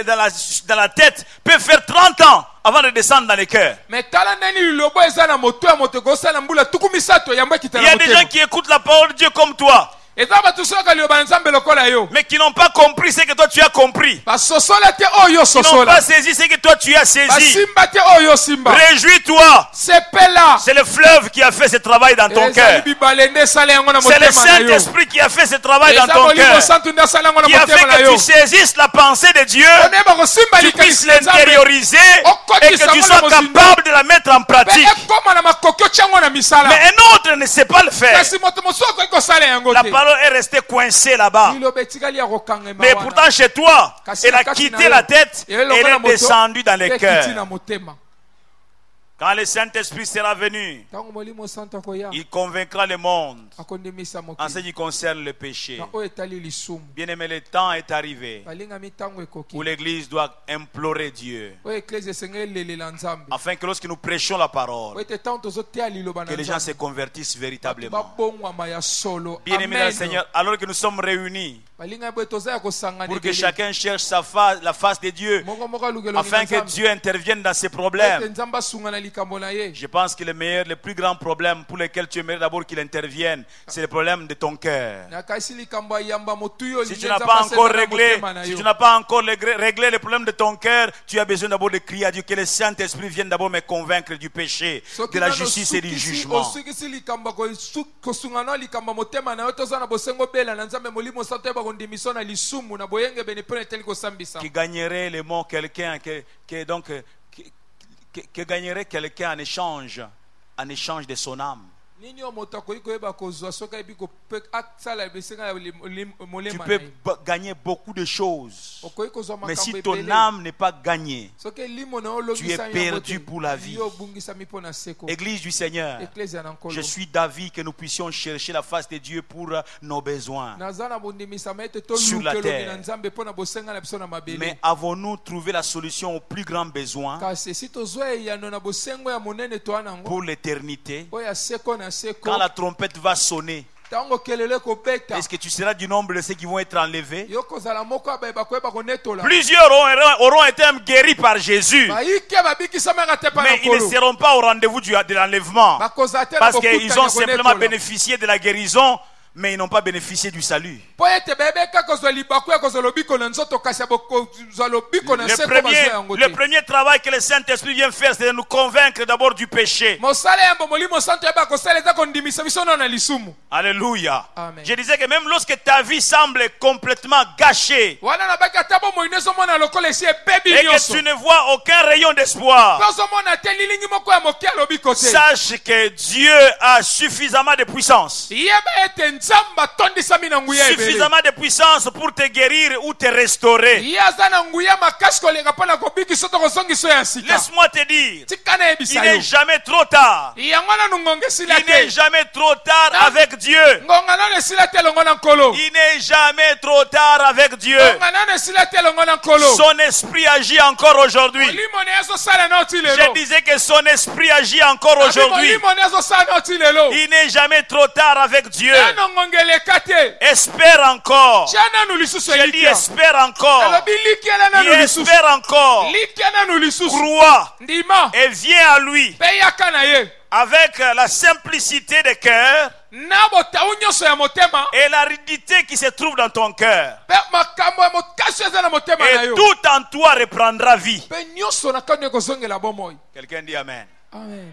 la tête peut faire 30 ans avant de descendre dans le cœur. me tala ndeni lilobo eza na moto ya moto ekosala mbula tuku misato yambo ekita Il y na a des gens motema qui écoutent la parole de Dieu comme toi, eza bato soki aliloba na nzambe lokola yo mais qui n'ont pas compris ce que toi tu as compris. basosola te oyo Qui n'ont sosola pas saisi ce que toi tu as saisi. basimba te oyo simba Réjouis-toi. sepela C'est le fleuve qui a fait ce travail dans ton ezali cœur. bibale nde esala yango na C'est le motema na yo Saint-Esprit qui a fait ce travail dans eza ton molimo cœur. santu nde asala yango na Qui a fait motema na que yo tu saisisses la pensée de Dieu, oneba kosimba tu puisses likanisi ya nzambe l'intérioriser et que tu sois capable de la mettre en mpe pratique. ekoma na makoki otyango na misala Mais un autre ne sait pas le faire. kasi moto mosusu akoki kosala yango La te parole est restée coincée là-bas. liloba etikali ya kokangema Mais wana. pourtant chez toi, Kasi elle na a kati quitté na yo, la tête et eloko elle na est moto, descendue dans mpe le ekiti na cœur. motema Quand le Saint-Esprit sera venu, ntango molimo santo akoya il convaincra le monde akondimisa en ce mokili qui concerne le péché. na oyo etali lisumu. Bien-aimé, le temps est arrivé balingami ntango ekoki où l'Église doit implorer Dieu oyo eklesi esengeli elelela nzambe afin que lorsque nous prêchons la oyo parole, ete ntango tozoteya liloba que na les gens se nzambe convertissent bato véritablement. babongwama ya solo. Bien-aimé dans le Amen. Seigneur, alors que nous sommes réunis balingami boye toza ya kosangana pour que ebele. chacun cherche la face de Dieu, moko moko alukelo afin que Dieu intervienne dans ses problèmes. ete nzambe asungana likambo na ye. Je pense que le plus grand problème pour lequel tu aimerais d'abord qu'il intervienne, c'est le problème de ton cœur. nakasi likambo ayamba motu oyo Si olingi tu n'as nzambe pas encore asengana réglé, motema na si yo. tu n'as pas encore réglé le problème de ton cœur, tu as besoin d'abord de crier à Dieu que le Saint-Esprit vienne d'abord me convaincre du péché, Soki de la nano justice et du osukisi- jugement. osukisi likambo kosungana likambo motema na yo toza na bosengo bela na nzambe molimo santo yeba kondimiso na lisumu na boyenge bene pene eteli kosambisa. Qui gagnerait les mots quelqu'un, que gagnerait quelqu'un en échange de son âme. nini oyo moto akoki koyeba kozwa soki ayebi asala bisenga ya Tu molema na peux ye. gagner beaucoup de choses, okoki kozwa mais si makambo ton ebele. âme n'est pas gagnée, soki elimo na yo tu es olongisami perdu yango te, pour la vie. yo obungisami mpo na seko. Église du Seigneur, Eklezia na nkolo. je suis d'avis que nous puissions chercher la face de Dieu pour nos besoins. naza na bondimisama ete Sur la toluka terre. elongi na nzambe mpo na bosenga na biso na Mais mabele. avons-nous trouvé la solution au plus grand besoin kasi esi tozwa eyano na bosengo ya monene toa nango pour l'éternité? oyo ya seko na seko. Quand la trompette va sonner, ntango kelelo ekobeta est-ce que tu seras du nombre de ceux qui vont être enlevés? yo kozala moko ya bayeba koyeba konetola. Plusieurs auront été guéris par Jésus, bayike babikisamaka te mpa na mais ils ne nkolo. seront pas au rendez-vous de l'enlèvement, bakozala te na parce bokutani qu'ils ya ont simplement konetola. bénéficié de la guérison, mais ils n'ont pas bénéficié du salut. mpo ete bayebeka kozwa libaku ya kozwa lobiko na nzoto kasi ya bokozwa lobiko na seko bazwa yango Le te. premier travail que le Saint-Esprit vient faire, c'est de nous convaincre d'abord du péché. mosala yambo molimo santo yeba kosala eza kondimisa biso no na lisumu. Alléluia. Amen. Je disais que même lorsque ta vie semble complètement gâchée wana nabaki ata bomoi nezomona lokola esi ebebi et que nyonso tu ne vois aucun rayon d'espoir, mpe ozomona te lilingi moko ya moke ya lobiko te. sache que Dieu a suffisamment de puissance. yeba ete nzambe atondisami na nguya ebele. Suffisamment de puissance pour te guérir ou te restaurer. ye aza na nguya makasi kolenga mpo na kobikisa to kozongisa oyo ya sika. Laisse-moi te dire, tika na il yebisa n'est yo jamais trop tard. yango nanu ngonga esila Il n'est te. jamais trop tard avec Dieu. ngonga nanu esila te elongo na nkolo. Il n'est jamais trop tard avec Dieu. ngonga nanu esila te elongo na nkolo. Son esprit agit encore aujourd'hui. molimo ne ezosala na oti Je lelo. disais que son esprit agit encore aujourd'hui. molimo ne ezosala na oti lelo. Il n'est jamais trop tard avec Dieu. nano ngonga eleka te. Espère encore. tia nanu lisusu Je dis elikia. espère encore. alobi likiela Il nanu lisusu. espère encore. likia nanu lisusu. Crois ndima et viens à lui mpe yaka na ye. avec la simplicité de cœur na botawu nyonso ya motema et l'aridité qui se trouve dans ton cœur. mpe makambo ya mokasi eza na motema na Et yo. tout en toi reprendra vie. mpe nyonso na kani ekozongela bomoi. Quelqu'un dit Amen. amen.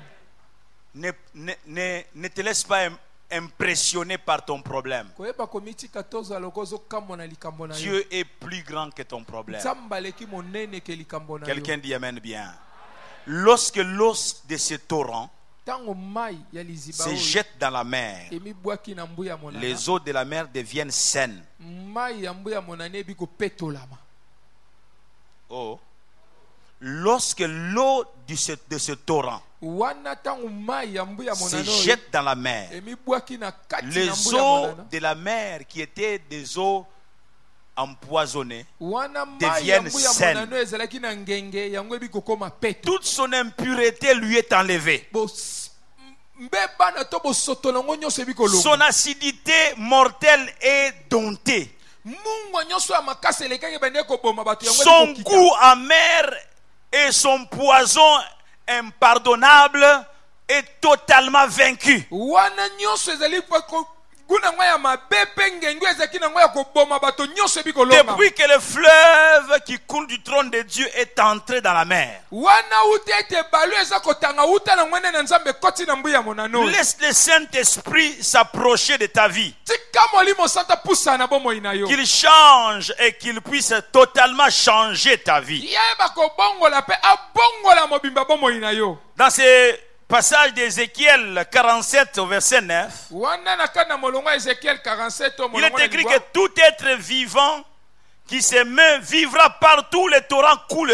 Ne te laisse pas impressionné par ton problème. koyeba komitika tozwa loko ozokamwa na likambo na yo. Dieu est plus grand que ton problème. nzambe aleki monene ke likambo na yo. Quelqu'un dit Amen bien. Lorsque l'eau de ce torrent ntango mai ya liziba se oyo jette dans la mer, emibwaki na mbu ya monana, les eaux de la mer deviennent saines. mai ya mbu ya monana ebi kopetolama. Oh. Lorsque l'eau de ce torrent wana ntango mai ya mbu ya se monana oyo jette dans la mer, emibwaki na kati na les mbu ya eaux monana, de la mer qui étaient des eaux empoisonnées wana mai ya deviennent mbu ya saines. monana oyo ezalaki na ngenge yango ebi kokoma peto. Toute son impureté lui est enlevée. mbeba na to bosoto nango nyonso ebi kolonga. Son acidité mortelle est domptée. mungwa nyonso ya makasi elekaki bende koboma bato yango Son ebi kokita. goût amer et son poison impardonnable est totalement vaincu. wana nyonso ezali guna ngo ya mabe mpe ngengo ezalaki nango ya koboma bato nyonso ebi kolonga. Depuis que le fleuve qui coule du trône de Dieu est entré dans la mer, wana uta ete balu eza kotanga uta na ngwene na nzambe koti na mbu ya monano. laisse le Saint-Esprit s'approcher de ta vie, tika molimo santo pusa na bomoi na yo. qu'il change et qu'il puisse totalement changer ta vie. yeba kobongola mpe abongola mobimba bomoi na yo. Dans ce passage d'Ézéchiel 47 au verset 9, wana na kati na molongo ya Ezekiel 47 o il molongo est na écrit libwa. que tout être vivant qui se meut vivra partout, le torrent coulera.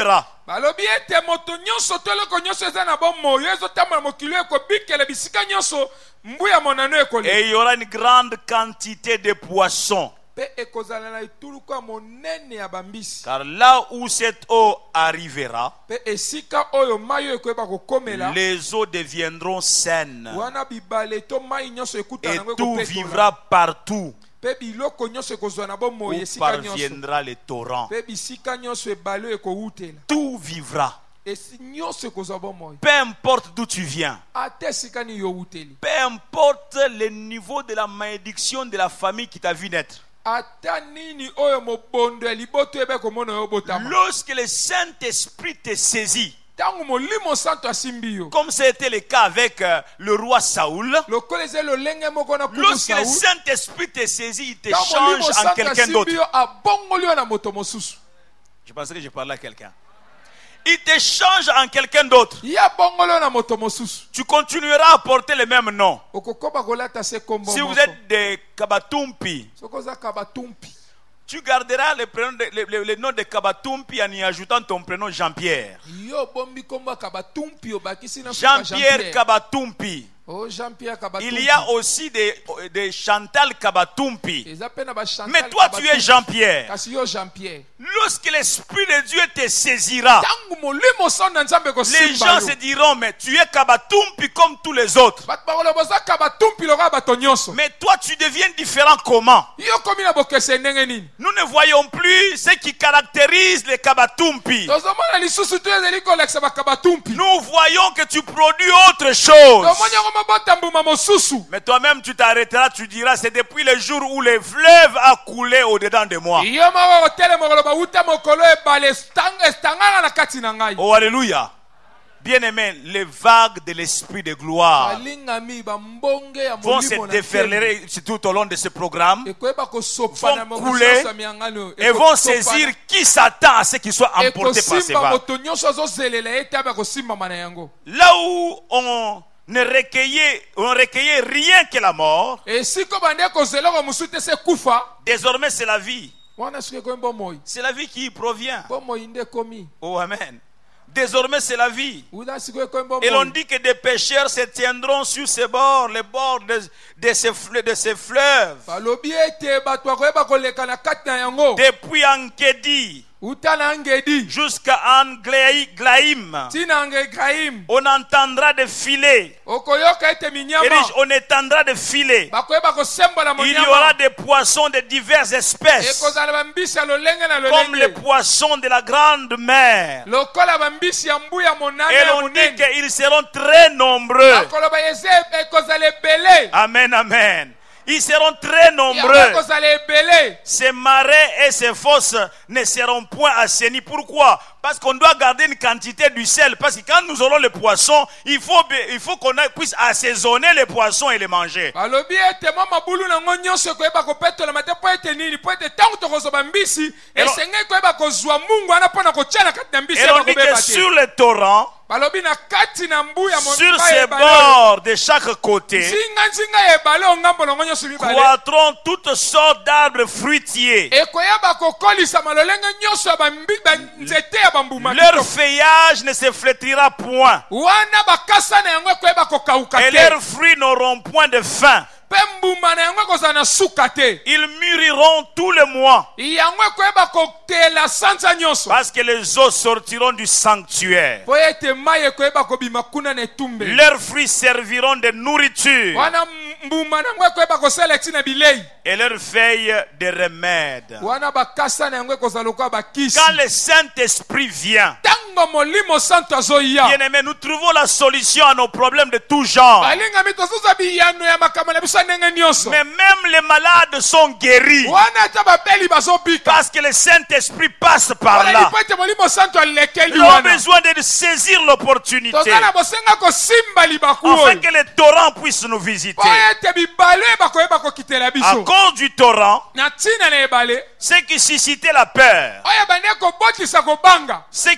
balobi ete moto nyonso to eloko nyonso eza na bomoi ezotambola mokili ekobikela bisika nyonso mbuya monano ekole. Et il y aura une grande quantité de poissons. Pe ekozala na ituluku ya monene ya bambisi. Car là où cette eau arrivera, Pe esika oyo mayo ekoyeba kokomela, les eaux deviendront saines. wana bibale to mai nyonso ekutana Et nango tout ekopetola. vivra partout Pe biloko nyonso ekozwa na où bomoi esika nyonso. parviendra le torrent. Pe bisika nyonso ebale ekoutela. Tout vivra. Esi nyonso ekozwa bomoi. Peu importe d'où tu viens. Ate esika ni yo uteli. Peu importe le niveau de la malédiction de la famille qui t'a vu naître. Ata nini oyo mobondo ya liboto ebe komona yo botama. Lorsque le Saint-Esprit te saisit, Tangu molimo santo asimbi yo. comme c'était le cas avec le roi Saoul, Lokola eze lolenge moko na kuku lorsque le Saul. Saint-Esprit te saisit, il te Tangu molimo change en santo quelqu'un asimbi d'autre. yo abongoli yo na moto mosusu. Je pensais que je parlais à quelqu'un. Il te change en quelqu'un d'autre. Ya bongoli yo na moto mosusu. Tu continueras à porter le même nom. Okokoba kolata se kombo Si moko. vous êtes des Kabatumpi, Sokoza kabatumpi. tu garderas le nom de Kabatumpi en y ajoutant ton prénom Jean-Pierre. Yo bombi kombo kabatumpi obakisi na Jean-Pierre Kabatumpi. Oh Jean-Pierre kabatumpi. Il y a aussi des Chantal Kabatumpi. Eza pe na ba Chantal. Mais toi, tu es Jean-Pierre. Kasi yo Jean-Pierre. Lorsque l'Esprit de Dieu te saisira, Tangu molimo santo nzambe ko les simba gens yo. se diront, mais tu es Kabatumpi comme tous les autres. Bat bakolo boza kabatumpi loka bato nyonso. Mais toi, tu deviens différent comment? Yo komi na bokese ndenge nini? Nous ne voyons plus ce qui caractérise les Kabatumpi. Tozomona lisusu tu ezeli kolekisa ba kabatumpi. Nous voyons que tu produis autre chose. Tomoni yango mabota mbuma mosusu. Mais toi-même, tu t'arrêteras, tu diras, c'est depuis le jour où le fleuve a coulé au-dedans de moi. Yo moko kotele mokolo bauta mokolo ebale estangana na kati na ngai. Oh, alléluia. Bien-aimés, les vagues de l'Esprit de gloire Balingami ba mbonge ya vont se molimo na déferler tout au long de ce programme ekoyeba kosopa na vont couler et vont saisir qui s'attend à ce qu'il soit emporté par ces vagues. moto nyonso azozelela ete abe kosimbama na yango. Là où on recueillait rien que la mort, Esiko bande kozela ko musu te se kufa. désormais c'est la vie. Wana sike ko mbomoi. C'est la vie qui y provient. Bomoi nde komi. Oh, amen. Désormais c'est la vie. Uda siko ko mbomoi. Et l'on dit que des pécheurs se tiendront sur ces bords, les bords de ces fleuves. Balobi ete bato akoyeba koleka na kati na yango. Depuis Ankedi Utana ngedi. jusqu'à Anglaïm, Tina Graim. on entendra des filets. Okoyoka ete Et minyama. on étendra des filets. Bakoyeba kosembola Il y monyama. aura des poissons de diverses espèces, Ekozala bambisi ya lolenge na comme les lolenge. poissons de la grande mer. Lokola bambisi ya mbu ya monane Et ya l'on dit monene. qu'ils seront très nombreux. Bakoloba yeze ekozala ebele. Amen, amen. Ils seront très Yango nombreux. ekozala ebele. Ces marais et ces fosses ne seront point assainis. Pourquoi? Parce qu'on doit garder une quantité du sel. Parce que quand nous aurons les poissons, il faut qu'on puisse assaisonner les poissons et les manger. Balobi ete mama bulu na ngo nyonso koyeba kopetola mate po ete nini po ete tango tokozwa mbisi esenge koyeba kozwa mungu ana pona kotia na kati na mbisi Et ya on dit que bakobeba te. sur les torrents, Balobi na kati na mbu ya sur ces bords de chaque côté, nzinga ebale ongambo na ngo nyonso mibale. croîtront toutes sortes d'arbres fruitiers. Ekoyeba kokolisa malolenge nyonso ya banzete ya bambuma. Leur feuillage ne se flétrira point. Wana bakasa na yango ekoyeba kokauka Et te. leurs fruits n'auront point de fin. Pe mbuma na yango ekozala na suka te. Ils mûriront tous les mois. Yango ekoyeba kotela sanza nyonso. Parce que les eaux sortiront du sanctuaire. Po ete mai ekoyeba kobima kuna na etumbe. Leurs fruits serviront de nourriture. Wana mbuma na yango ekoyeba kosala eti na bilei. Et leurs feuilles de remède. Wana bakasa na yango ekozala lokola bakisi. Quand le Saint-Esprit vient, Tango molimo santo azoya. bien aimé, nous trouvons la solution à nos problèmes de tout genre. Balingami tosusa biyano ya makambo na biso ndenge nyonso. Mais même les malades sont guéris. Wana ata babeli bazobika. Parce que le Saint-Esprit passe par Wana là. lipo ete molimo santo alekeli Ils ont wana. besoin de saisir l'opportunité. Tozala bosenga kosimba libaku Afin oyo. que les torrents puissent nous visiter. Po ete bibale bakoyeba kokitela À biso. cause du torrent, Na ntina na ebale. ce qui suscitait la peur, Oyo bande kobotisa kobanga. ce qui produit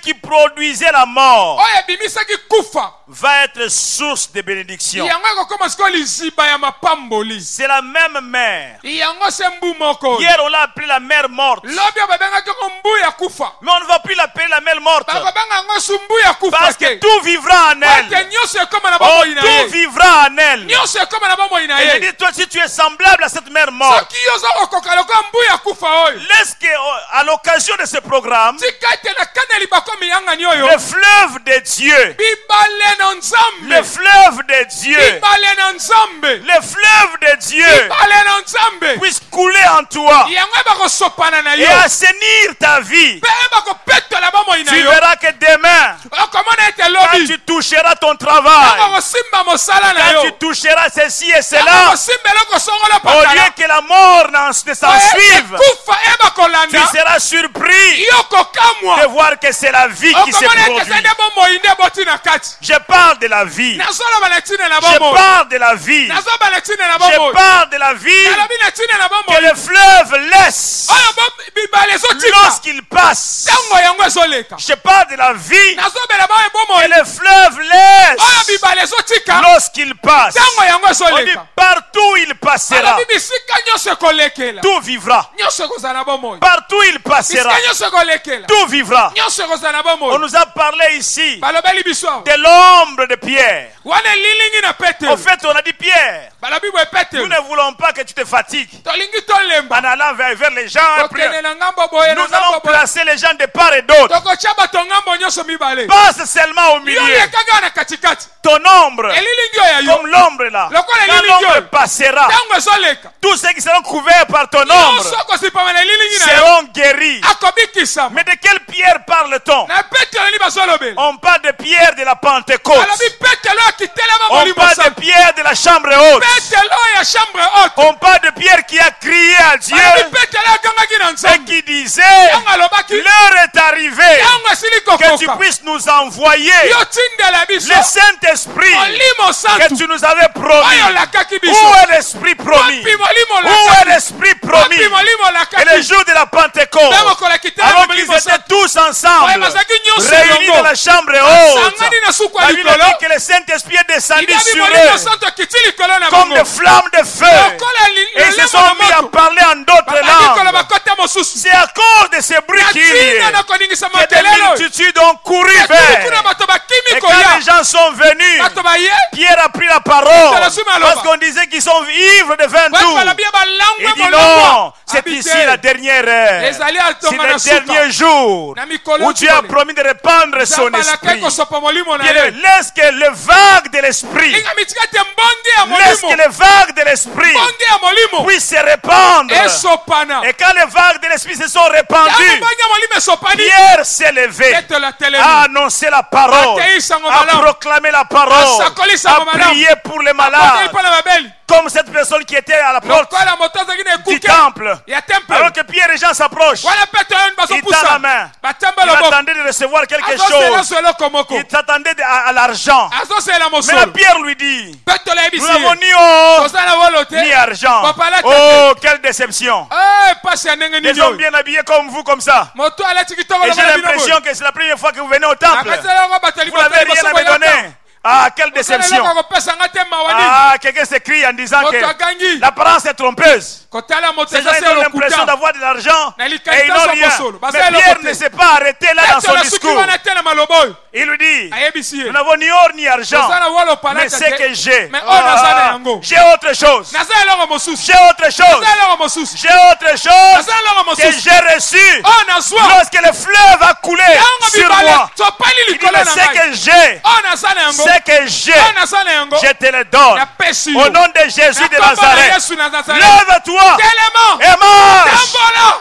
introduisait la mort oyo ebimisaki kufa va être source de bénédiction. yango ekokoma sikoyo liziba ya mapamboli C'est la même mère. yango se mbu moko Hier, on l'a appelée la mère morte. lobi babengaki yango mbu ya kufa Mais on ne va plus l'appeler la mère morte. bakobenga yango su mbu ya kufa Parce que te tout vivra en ate elle. nyonso ekoma na Oh, bomoi na tout ye vivra en elle. nyonso ekoma na bomoi na Et je ye dis, toi, si tu es semblable à cette mère morte, soki yo oza kokoka lokola mbu ya kufa oyo laisse que, à l'occasion de ce programme, tika ete na kaneli bakomi yangani oyo le fleuve de Dieu, bibale na nzambe le fleuve de Dieu, bibale na nzambe le fleuve de Dieu bibale na nzambe puisse couler en toi yango ebakosopana na et yo assainir ta vie. mpe ebakopetola bomoi na Tu yo verras que demain, okomona ete quand lobi tu toucheras ton travail, yango kosimba mosala na quand yo tu toucheras ceci et yango cela, kosimba eloko songolo au lieu pakala que la mort ne s'en suive, kufa tu ebakolanda seras surpris yo kokamwa de voir que c'est la vie qui se okomona ete produit. eza nde bomoi nde boti na kati Je parle de la vie. nazoloba na ntina na Je bomoi parle de la vie. nazoba na ntina na Je bomoi parle de la vie nalobi na ntina na que bomoi le fleuve laisse oyo bibale ezotika lorsqu'il passe. ntango yango ezoleka Je parle de la vie nazobela bao que ebomoi le fleuve oyo laisse bibale ezotika lorsqu'il passe. ntango yango On dit ezoleka partout il passera, alobi bisika nyonso ekolekela tout vivra. nyonso ekozala na bomoi Partout il passera, bisika nyonso ekolekela tout vivra. nyonso ekozala na On bomoi nous a parlé ici balobeli biso awa de l'ombre de Pierre. wana elilingi na Au petelo fait, on a dit Pierre, balobi boye nous petelo ne voulons pas que tu te fatigues tolingi tolemba en allant vers les gens. Et puis, kokende na ngambo boye na nous ngambo allons boye placer les gens de part et d'autre. tokotia bato ngambo nyonso mibale Passe seulement au yo milieu. lekaka na katikati Ton ombre, elilingi oyo ya yo comme l'ombre là, Lokola quand elilingi l'ombre oyo. passera, ntango ezoleka tous ceux qui seront couverts par ton nyonso ombre okosipama na elilingi na yo seront guéris. akobikisama Mais de quelle pierre parle-t-on? na petelo ni bazolobela On parle de pierre de la Pentecôte. alobi petelo akitelema On molimo parle de santo pierre de la chambre haute. petelo ya chambre haute On parle de pierre qui a crié à Dieu alobi petelo agangaki na et nzambe qui disait, ntango alobaki l'heure est arrivée ntango esili que tu kokoka puisses nous envoyer yo tindela biso le Saint-Esprit molimo que santu tu nous avais promis. oyo olakaki biso Où est l'Esprit promis? wapi molimo Où est olakaki l'Esprit promis? wapi molimo Et le olakaki jour de la Pentecôte, mpe mokolo akitelema alors qu'ils molimo étaient santu tous oyo ensemble, bazalaki nyonso réunis dans elongo la chambre haute, basangani na suku ya la Bible likolo dit que le Saint-Esprit est descendu lidabi sur molimo eux santu akiti likolo na comme bango des flammes de feu. lokola Et ils se lolemo sont na mis à moto parler en d'autres babandi koloba langues. kota mosusu C'est à cause de ces bruits qu'il y natina a na koningisa que des makelelo multitudes ont couru kuna vers. bato bakimi Et quand koya les gens sont venus, bato baye Pierre a pris la parole Parce parce qu'on disait qu'ils sont ivres de vin bato doux. balobi Il balangwe dit molongwa non, c'est ici la dernière heure. ezali C'est atonga na le suka dernier jour na mikolo où Dieu a promis de répandre son zambalaka esprit. kosopa molimo na Bien, ye laisse que le vague de l'esprit, linga mitika te mbonge ya laisse que molimo le vague de l'esprit mbonge ya molimo puisse se répandre. esopana Et quand les vagues de l'esprit se sont tango répandues, mbonge ya molimo esopani Pierre s'est levé petelo à atelemi annoncer la parole, Atei sango à malamu. proclamer la parole, Asakoli sango à malamu. prier pour les aboteli malades, mpo na babeli comme cette personne qui était à la porte lokola moto azalaki na du ekuke temple. ya temple Alors que Pierre et Jean s'approchent, wana petelo oyo il tend la bazopusa main. batembe Il loboko attendait de recevoir quelque azosela chose. so eloko moko Il s'attendait à l'argent. azosela Mais là, mosolo Pierre lui dit, petelo nous yebisi n'avons ye ni or tozala wolo te ni argent. Bapala Oh, quelle déception. pasi ya ndenge Des nini hommes oyo bien habillés comme vous, comme ça. moto alati kitoko Et j'ai lokola bino l'impression boye que c'est la première fois que vous venez au temple. akatela yango bateli Vous n'avez rien à me donner. Ah, quelle déception. kopesanga te mawani Ah, quelqu'un s'écrie en disant moto que akangi l'apparence est trompeuse. kotala moto Ces gens eza ils ont se l'impression lokuta d'avoir de l'argent Na et likanisa ils n'ont so rien. mosolo. Basa Mais eloko Pierre te. ne s'est pas arrêté là dans son petelo soki discours. wana te na maloba oyo Il lui dit, ayebisi ye nous n'avons ni or ni argent, toza na wolo mais palata ce que j'ai, mais oyo naza na yango j'ai autre chose. naza eloko mosusu J'ai autre chose. naza eloko mosusu J'ai autre chose naza eloko que mosusu j'ai reçu oyo nazwa lorsque le fleuve a coulé yango sur bibale moi. topali Il dit, likolo mais na ce ngai que j'ai, oyo naza na yango ce que j'ai, oyo naza na yango je te le donne. napesi yo Au nom de Jésus de na kombo na Nazareth, yesu na nazareth lève-toi telema et marche. tambola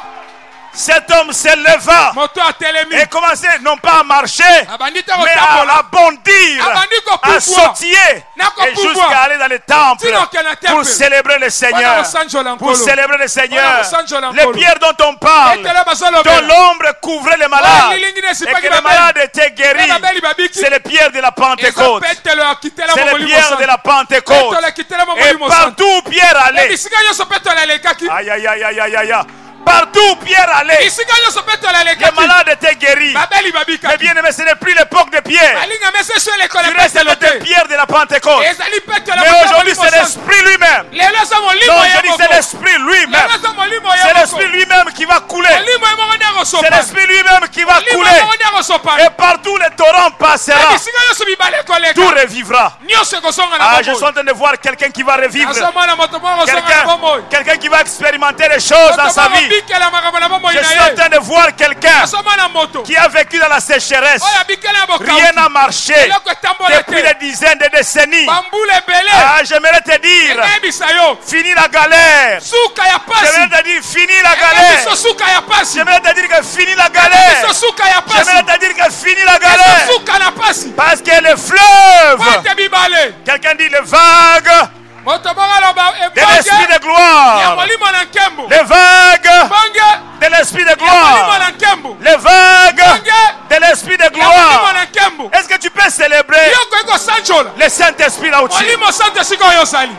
Cet homme se leva moto atelemi et commençait non pas à marcher, abandi te mais kotambola à bondir, abandi à kopupwa sautiller na et kopupwa jusqu'à aller dans le temple Tino ke na temple. pour célébrer le wana Seigneur. kosanjola Pour nkolo célébrer le Seigneur. Wana Les pierres dont on parle, etelo dont bazolobela l'ombre couvrait les malades lilingi na et esipaki que les babeli malades étaient guéris, babeli babiki c'est les pierres de la eza Pentecôte. petelo akitelema C'est les molimo pierres de la santo Pentecôte. petelo akitelema Et molimo santo partout où Pierre allait, bisika nyonso petelo alekaki aïe aïe aïe aïe aïe aïe, Partout où Pierre allait, Esika nyonso Petro les alekaki. malades étaient guéris. Babeli Mais babikaki. bien aimé, ce n'est plus l'époque de Pierre. Balinga mese so l'école Tu ya restes Petro le te. Pierre de la Pentecôte. Ezali Petro la Mais moto aujourd'hui, molimo c'est santo. l'Esprit lui-même. Lelo eza molimo Donc ya je dis, moko. c'est l'Esprit lui-même. Lelo eza molimo ya C'est moko. l'Esprit lui-même qui va couler. Molimo ya moko nde C'est akosopana. l'Esprit lui-même qui va Molimo couler. ya moko nde akosopana. Et partout les torrents passera. Esika nyonso bibale ekoleka. Tout revivra. Nyonso ekosonga na Ah, bomoi. je suis en train de voir quelqu'un qui va revivre. Nazomona moto moko akosonga na bomoi. Quelqu'un qui va expérimenter les choses dans sa vie. Bikela makambo na bomoi Je na suis en ye. train de voir quelqu'un Nazomona moto. qui a vécu dans la sécheresse. Oyo bikela bokauki. Rien n'a marché Eloko etambola depuis te. des dizaines de décennies. Bambula ebele. Ah, j'aimerais te dire, Engayebisa yo. fini la galère. Suka ya pasi. J'aimerais te dire, fini la Engayebiso galère. suka ya pasi. J'aimerais te dire que fini la galère. Engayebiso suka ya pasi. J'aimerais te dire que fini la Eso galère. suka na pasi. Parce que le fleuve, Pote bibale. quelqu'un dit le vague Moto bonga loba de l'esprit de ya gloire. molimo na nkembo. Les vagues Bonge de l'esprit de ya molimo gloire. na nkembo. Les vagues Bonge de l'esprit de ya molimo gloire. na nkembo. Est-ce que tu peux célébrer Yoko eko sanchola. le Saint-Esprit là au-dessus? Molimo santo siko yo sali.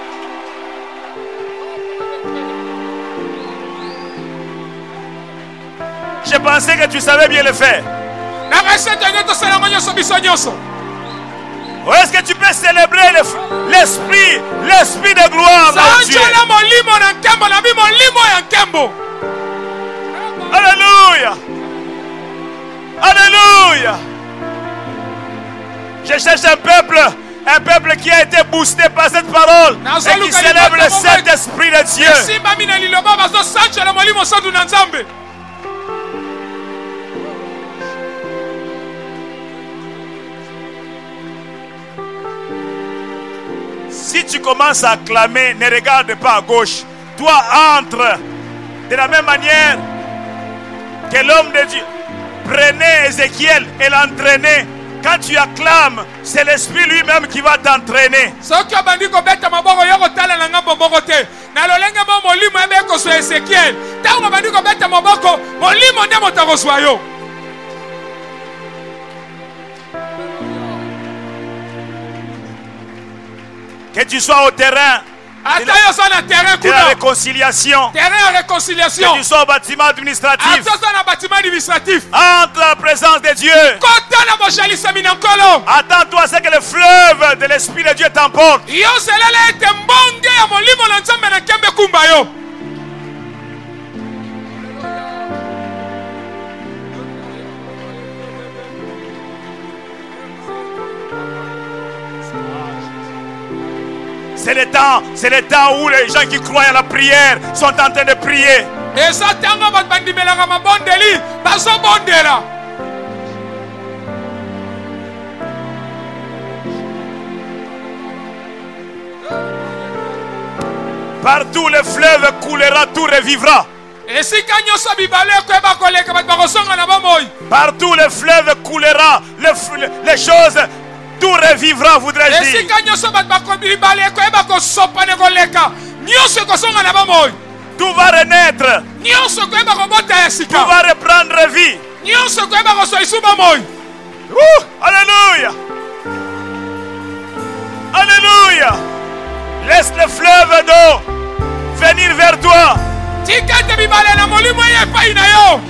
Je pensais que tu savais bien le faire. Na resete nyoto sala nyonso biso nyonso. Ou est-ce que tu peux célébrer l'esprit de gloire là au-dessus? Sanchola molimo na nkembo na bi molimo ya nkembo. Alléluia. Alléluia. Je cherche un peuple qui a été boosté par cette parole et qui célèbre le Saint-Esprit de Dieu. Simba mina liloba bazo sanchola molimo santo na nzambe. Si tu commences à acclamer, ne regarde pas à gauche. Toi, entre de la même manière que l'homme de Dieu prenait Ézéchiel et l'entraînait. Quand tu acclames, c'est l'Esprit lui-même qui va t'entraîner. Soki obandi kobeta maboko yo kotala na ngambo moko te na lolenge mo molimo ebe ekoswa Ezekiel ntango obandi kobeta maboko molimo nde moto akozwa yo. Que tu sois au terrain Ata yo oza na terrain de la kuna réconciliation, terrain ya que réconciliation tu sois au bâtiment administratif, ata oza na bâtiment administratif entre la présence de Dieu. kota na bojalisami na nkolo Attends-toi à ce que le fleuve de l'Esprit de Dieu t'emporte. yo selela ete mbonge ya molimo na nzambe na kembe kumba yo. C'est le temps où les gens qui croient à la prière sont en train de prier. eza ntango bato bandimelaka mabondeli bazobondela. Partout le fleuve coulera, tout revivra. esika nyonso bibale ekoyeba koleka bato bakosonga na bomoi. Partout le fleuve coulera, les choses, tout revivra, voudrais-je dire. esika nyonso bato bibale ekoyeba kosopana koleka nyonso ekosonga na bomoi. Tout va renaître, nyonso ekoyeba kobota ya tout sika va reprendre vie. nyonso ekoyeba kozwa lisu bomoi. Alléluia. Alléluia. Laisse le fleuve d'eau venir vers toi. tika ete bibale na molimo ye epai na yo.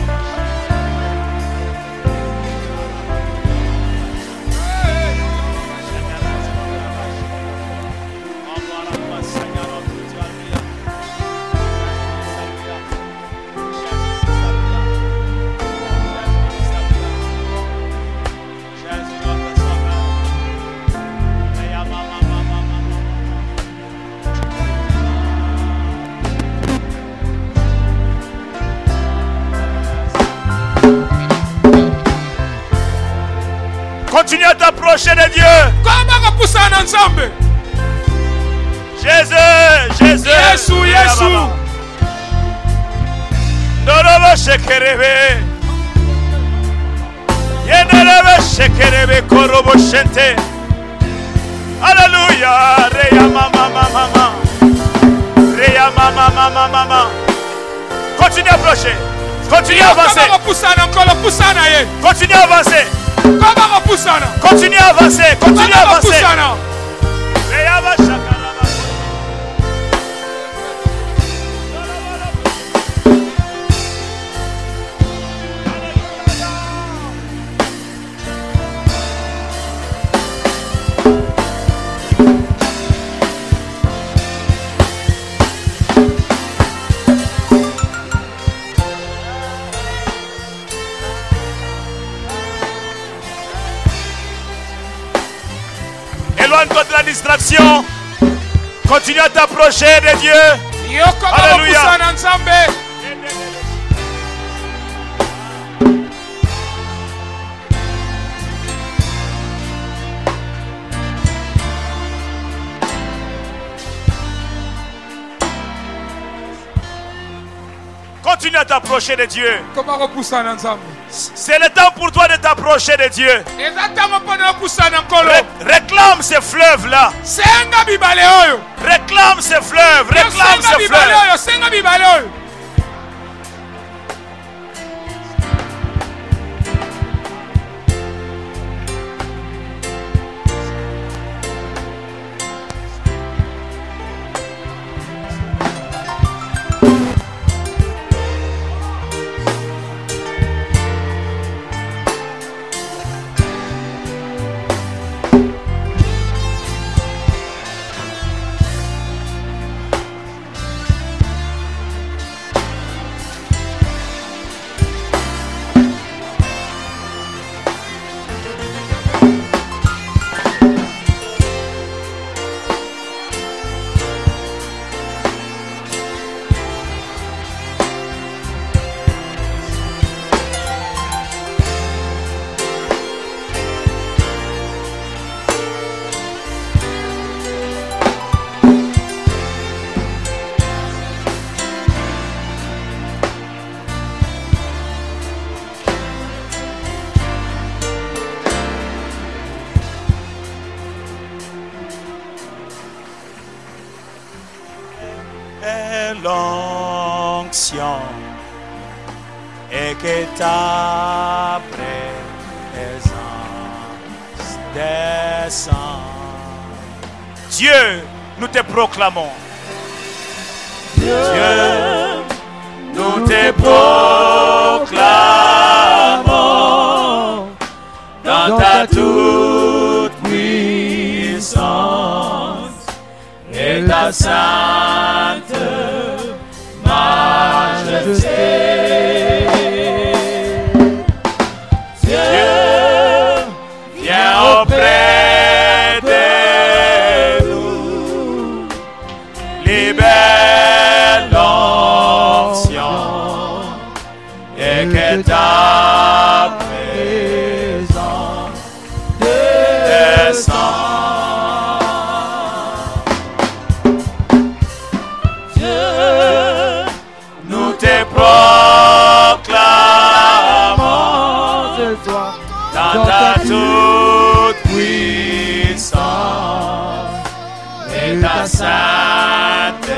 Continue à t'approcher de Dieu. koyeba kopusana na nzambe. Jésus, Jésus. yesu yesu Ndorobo shekerebe. Yenderebe shekerebe korobo shente. Alléluia. Reya mama mama. Reya mama mama mama. Continue à approcher. Continue à avancer. koyeba kopusana nkolo pusana ye. Continue à avancer. koyeba kopusana. Continue à avancer. Continue à koyeba avancer. kopusana. Reya ba shakaraba. Éloigne-toi de la distraction. Continue à t'approcher de Dieu. Alléluia. Continue à t'approcher de Dieu. C'est le temps pour toi de t'approcher de Dieu. Réclame ces fleuves-là. Réclame ces fleuves. Réclame ces fleuves. L'onction et que ta présence descend. Dieu, nous te proclamons. Dieu, nous te proclamons dans ta toute puissance et ta sainte majesté. Dieu, viens auprès de nous, libère l'onction et que ta présence descende. Dans ta toute puissance et ta sainte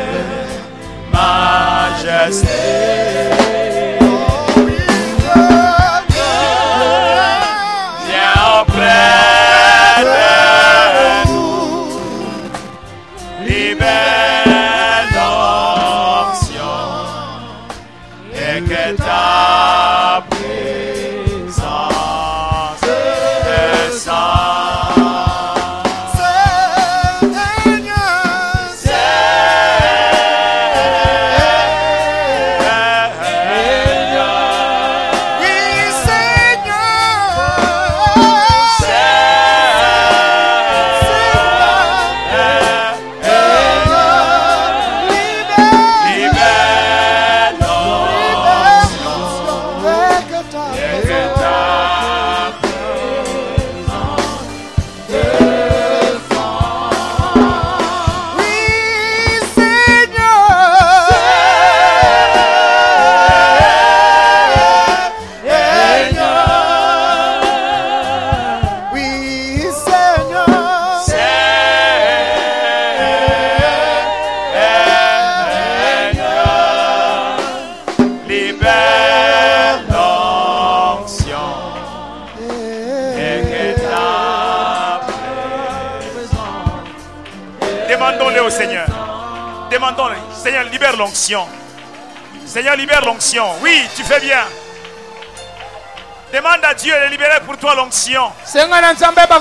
majesté. Viens auprès de nous, libère l'onction et que ta Demandons-le au Seigneur. Demandons-le. Seigneur, libère l'onction. Seigneur, libère l'onction. Oui, tu fais bien. Demande à Dieu de libérer pour toi l'onction. Terrain,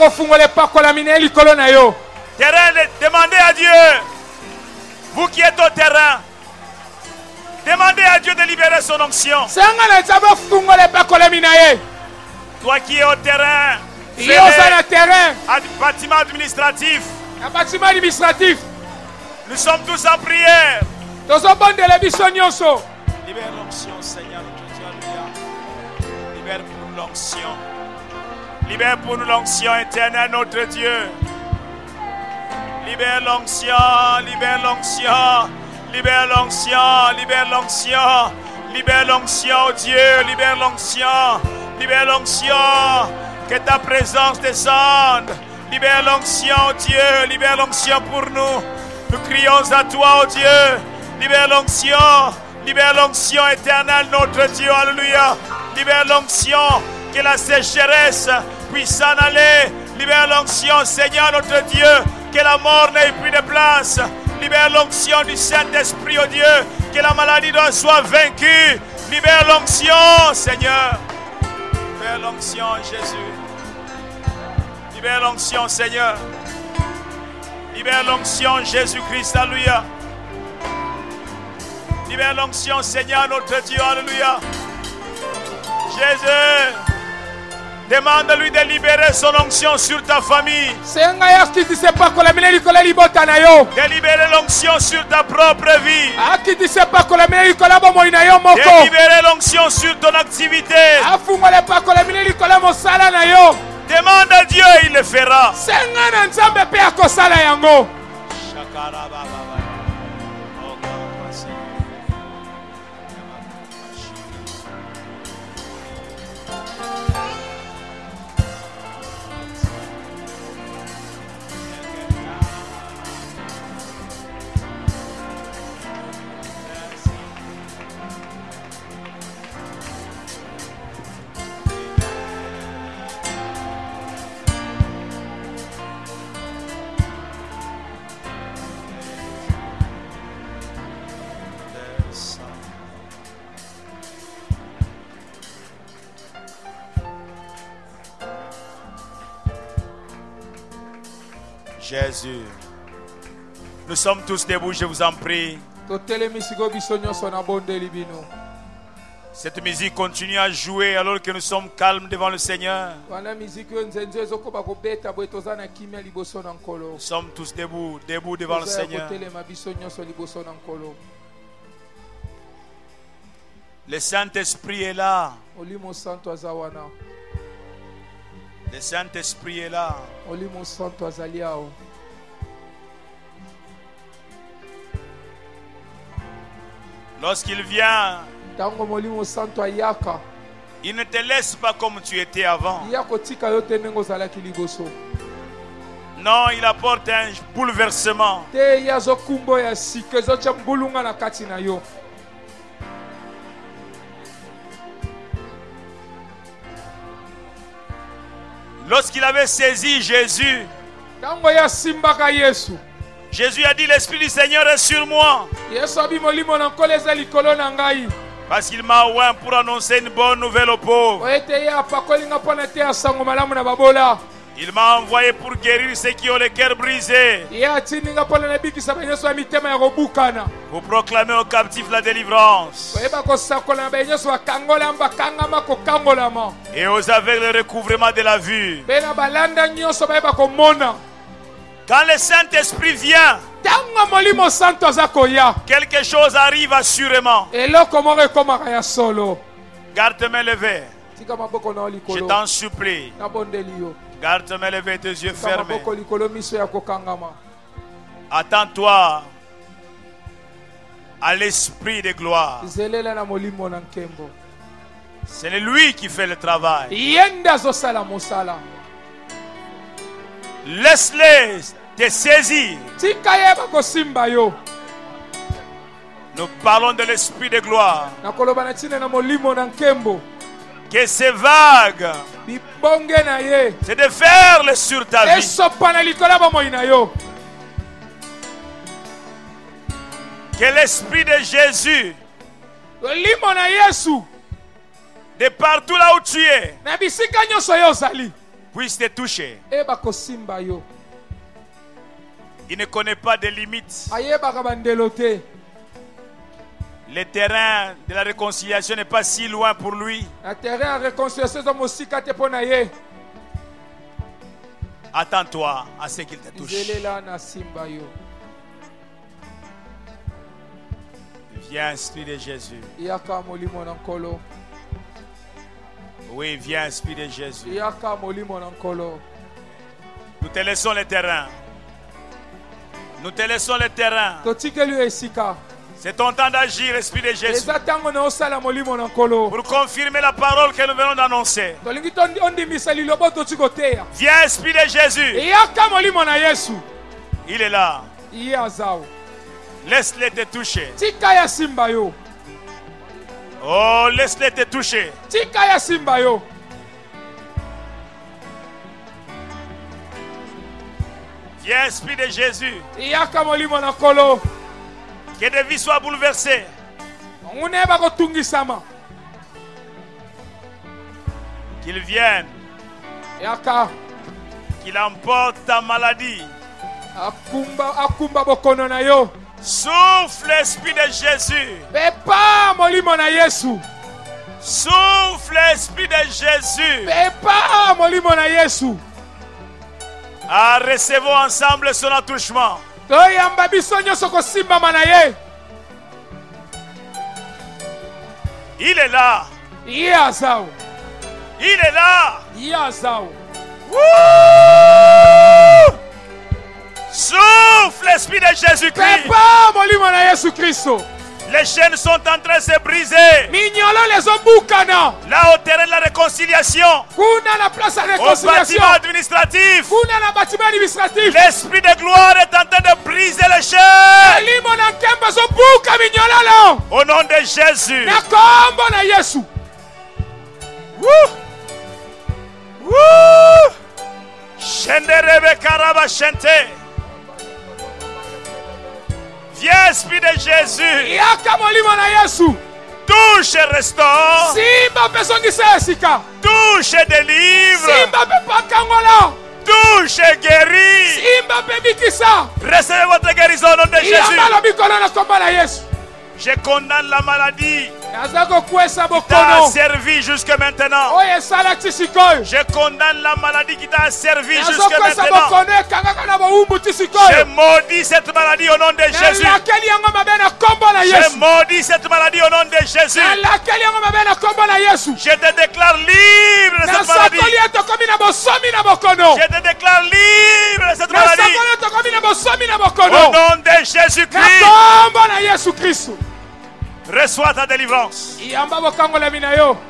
demandez à Dieu. Vous qui êtes au terrain, demandez à Dieu de libérer son onction. Toi qui es au terrain, yo oza na terrain bâtiment administratif. na bâtiment administratif Nous sommes tous en prière. tozobondela biso nyonso. Libère l'onction, Seigneur, notre Dieu, alléluia. Libère pour nous l'onction. Libère pour nous l'onction éternelle, notre Dieu. Libère l'onction, libère l'onction, libère l'onction, libère l'onction, libère l'onction, oh Dieu, libère l'onction, libère l'onction, que ta présence descende. Libère l'onction, oh Dieu, libère l'onction pour nous. Nous crions à toi, oh Dieu. Libère l'onction éternelle, notre Dieu, alléluia. Libère l'onction, que la sécheresse puisse s'en aller. Libère l'onction, Seigneur, notre Dieu, que la mort n'ait plus de place. Libère l'onction du Saint-Esprit, oh Dieu, que la maladie soit vaincue. Libère l'onction, Seigneur. Libère l'onction, Jésus. Libère l'onction, Seigneur. Libère l'onction, Jésus-Christ, alléluia. Libère l'onction, Seigneur, notre Dieu, alléluia. Jésus, demande-lui de libérer son onction sur ta famille. De libérer l'onction sur ta propre vie. De libérer l'onction sur ton activité. Demande à Dieu, il le fera. Jésus. Nous sommes tous debout, je vous en prie. Cette musique continue à jouer alors que nous sommes calmes devant le Seigneur. Nous sommes tous debout devant le Seigneur. Le Saint-Esprit est là. Le Saint-Esprit est là. Lorsqu'il vient, il ne te laisse pas comme tu étais avant. Non, il apporte un bouleversement. Lorsqu'il avait saisi Jésus, Jésus a dit, l'Esprit du Seigneur est sur moi. Parce qu'il m'a oint pour annoncer une bonne nouvelle aux pauvres. Il m'a envoyé pour guérir ceux qui ont le cœur brisé. Pour proclamer aux captifs la délivrance. Et aux aveugles le recouvrement de la vue. Quand le Saint-Esprit vient, quelque chose arrive assurément. Garde tes mains levées. Je t'en supplie. Garde tes mains levées, tes yeux fermés. Attends-toi à l'Esprit de gloire. C'est lui qui fait le travail. Laisse-les te saisir. Nous parlons de l'Esprit de gloire. Que ces vagues, c'est de faire le sur ta vie. Que l'Esprit de Jésus, de partout là où tu es, puisse te toucher. Il ne connaît pas de limites. Le terrain de la réconciliation n'est pas si loin pour lui. Attends-toi à ce qu'il te touche. Zelela na simba yo. Viens, Esprit de Jésus. Yaka molimo na nkolo. Oui, viens, Esprit de Jésus. Yaka molimo na nkolo. Nous te laissons le terrain. Nous te laissons le terrain. Totikeli yo esika. C'est ton temps d'agir, Esprit de Jésus. Eza tango na osala molimo na nkolo. Pour confirmer la parole que nous venons d'annoncer. Tolingi ondimisa lilobo totikoteya. Viens, Esprit de Jésus. Yaka molimo na Yesu. Il est là. Iye azao. Laisse-le te toucher. Tika ya simba yo. Oh, laisse-le te toucher. Tika ya simba yo. Viens, Esprit de Jésus. Yaka molimo na nkolo. Que des vies soient bouleversées. Uneba kotungisama. Qu'il vienne. Yaka. Qu'il emporte ta maladie. Akumba bokono na yo. Souffle, Esprit de Jésus. Pepa molimo na Yesu. Souffle, Esprit de Jésus. Pepa molimo na Yesu. Ah, recevons ensemble son attouchement. Toyamba biso nyonso kosimbama na ye. Il est là. Iye azao. Il est là. Iye azao. Wouh! Souffle, Esprit de Jésus-Christ. Pepa molimo na Yesu Kristo. Les chaînes sont en train de se briser. Minyolo lezobukana. Là au terrain de la réconciliation. Kuna na place ya Au réconciliation. bâtiment administratif. Kuna na bâtiment administratif. L'Esprit de gloire est en train de briser les chaînes. Elimo na nkemba zobuka minyololo. Au nom de Jésus. Na kombo na Yesu. Wouh! Wouh! Shenderebe karaba shente. Viens, Esprit de Jésus. Yaka molimo na Yesu. Touche et restaure. Simba pesongisa esika. Touche et délivre. Simba pe pakangola. Touche et guéris. Simba pe bikisa. Recevez votre guérison au nom de Jésus. Yamba lo bikono na kombo na Yesu. Je condamne la maladie Nazako kwesa qui t'a bokono. servi jusque maintenant. Oye sala tisikoyo. Je condamne la maladie qui t'a servi jusque Nazako kwesa maintenant. bokono ekangaka na boumbu Je tisikoyo. maudis cette maladie au nom de Jésus. Nalakeli yango mabe na kombo na Je Yesu. maudis cette maladie au nom de Jésus. Nalakeli yango mabe na kombo na Yesu. Je te déclare libre de cette maladie. Nasakoli etokomi na bosomi na bokono. Je te déclare libre de cette maladie. Nasakoli etokomi na bosomi na Au bokono. nom de Na Jésus-Christ. kombo na Yesu Kristo. Reçois ta délivrance. Yamba bokangola mina yo.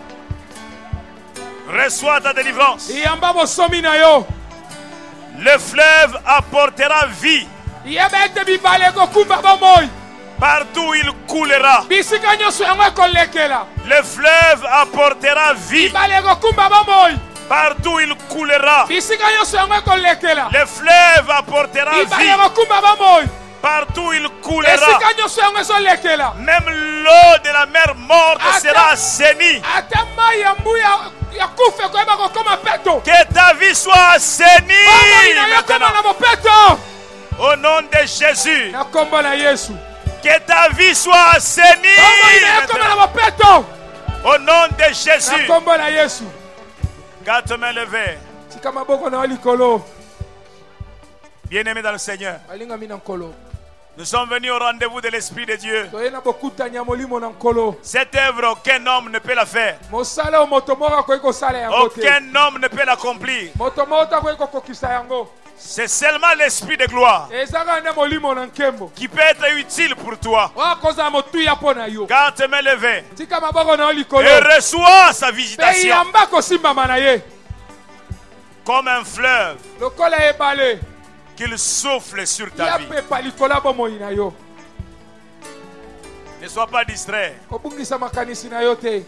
Reçois ta délivrance. Yamba bosomi na yo. Le fleuve apportera vie. Yeba ete bibale kokumba bomoi. Partout il coulera. Bisika nyonso yango ekolekela. Le fleuve apportera vie. Bibale kokumba bomoi. Partout il coulera. Bisika nyonso yango ekolekela. Le fleuve apportera Bibale vie. kokumba bomoi. Partout il coulera. Esika nyonso yango ezolekela. Même l'eau de la mer morte Attends. sera assainie. Ata mai ya mbuya ya kufa koyeba kokoma peto. Que ta vie soit assainie Bomoi na yo koma na maintenant. bopeto. Au nom de Jésus. Na kombo na Yesu. Que ta vie soit assainie Bomoi na yo koma na maintenant. bopeto. Au nom de Na Jésus. kombo na Yesu. Garde tes mains levées. Tika maboko na yo likolo. Bien-aimés dans le Seigneur. Balingami na nkolo. Nous sommes venus au rendez-vous de l'Esprit de Dieu. Toye na bokutani ya molimo na nkolo. Cette œuvre, aucun homme ne peut la faire. Mosala o moto moko akoki kosala yango te. Aucun homme ne peut l'accomplir. Moto moko akoki kokokisa yango. C'est seulement l'Esprit de gloire Ezaka nde molimo na nkembo. qui peut être utile pour toi. Oyo akozala motuya mpo na yo. Garde tes mains levées Tika maboko na yo likolo. et reçois sa Mpe visitation yamba kosimbama na ye. comme un fleuve Lokola ebale. qu'il souffle sur ta Ya vie. pepa likolo ya bomoi na yo. Ne sois pas distrait. Kobungisa makanisi na yo te.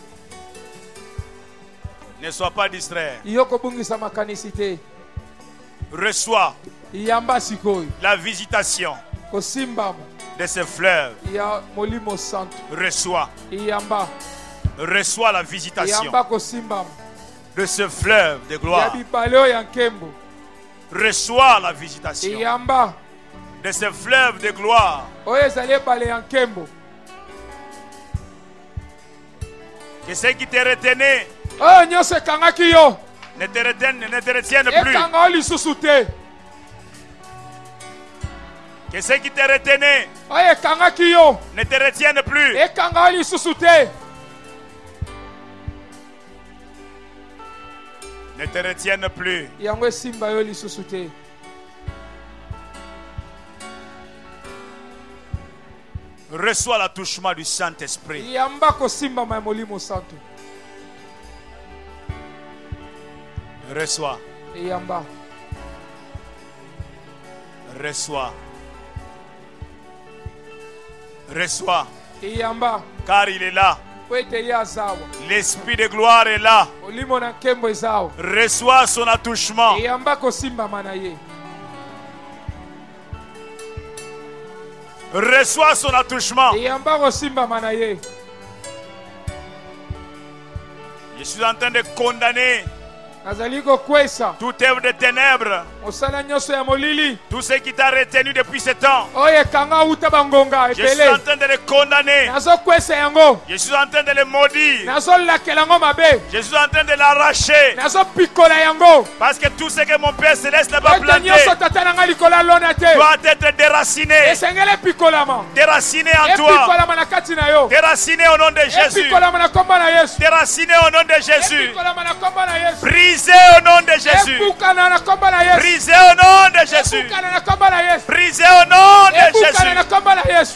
Ne sois pas distrait. Yo kobungisa makanisi te. Reçois Yamba sikoyo. la visitation Kosimbama. de ce fleuve. Ya molimo santo. Reçois. Yamba. Reçois la visitation Yamba kosimbama. de ce fleuve de Ya gloire. bibale oyo ya nkembo. Reçois la visitation Yamba. de ce fleuve de gloire. Oyo ezali ebale ya nkembo. Que ce qui te retenait Oyo nyonso ekangaki yo. Ne te retiennent plus. ekanga lisusu te Que ceux qui te retenaient oyo ekangaki yo ne te retiennent plus. ekanga lisusu te Ne te retiennent plus. yango esimba yo lisusu te Reçois l'attouchement du Saint-Esprit. yamba kosimbama ya molimo santu Reçois. eyamba Reçois. Reçois. eyamba Car il est là. po ete ye aza awa L'Esprit de gloire est là. molimo na nkembo eza awa Reçois son attouchement. eyamba kosimbama na ye Reçois son attouchement. eyamba kosimbama na ye Je suis en train de condamner nazali kokwesa toute œuvre de ténèbres. mosala nyonso ya molili Tout ce qui t'a retenu depuis ce temps. oyo ekanga uta bangonga Je suis en ebele train de les condamner. nazokwesa yango Je suis en train de les maudire. nazolakela yango mabe Je suis en train de l'arracher. nazopikola yango Parce que tout ce que mon Père Céleste n'a pas ete planté nyonso tata na ngai likolo alona te doit être déraciné. esengeli epikolama Déraciné en toi. epikolama na kati na yo Déraciné au nom de Jésus. epikolama na kombo na yesu Déraciné au nom de Jésus. epikolama na kombo na yesu Brisé au nom de Jésus. ebukana na kombo na yesu Brisé au nom de Jésus. ebukana na kombo na yesu Brisé au nom de ebukana na Jésus. kombo na yesu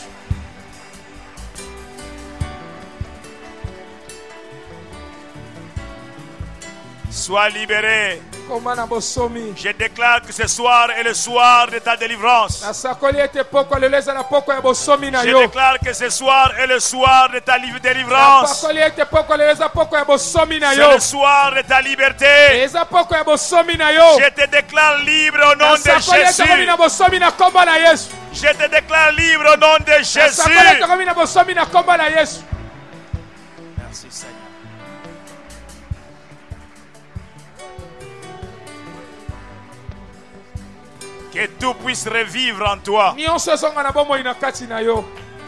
Sois libéré. koma na bosomi Je déclare que ce soir est le soir de ta délivrance. nasakoli ete poko lelo eza na poko ya bosomi na Je yo déclare que ce soir est le soir de ta délivrance. napakoli ete poko lelo eza poko ya bosomi na C'est yo le soir de ta liberté. eza poko ya bosomi na yo Je te déclare libre au nom de nasakoli ete komi na Jésus. bosomi na kombo na yesu Je te déclare libre au nom de nasakoli ete Jésus. komi na bosomi na kombo na yesu Merci Seigneur. Que tout puisse revivre en toi. nyonso ezonga na bomoi na kati na yo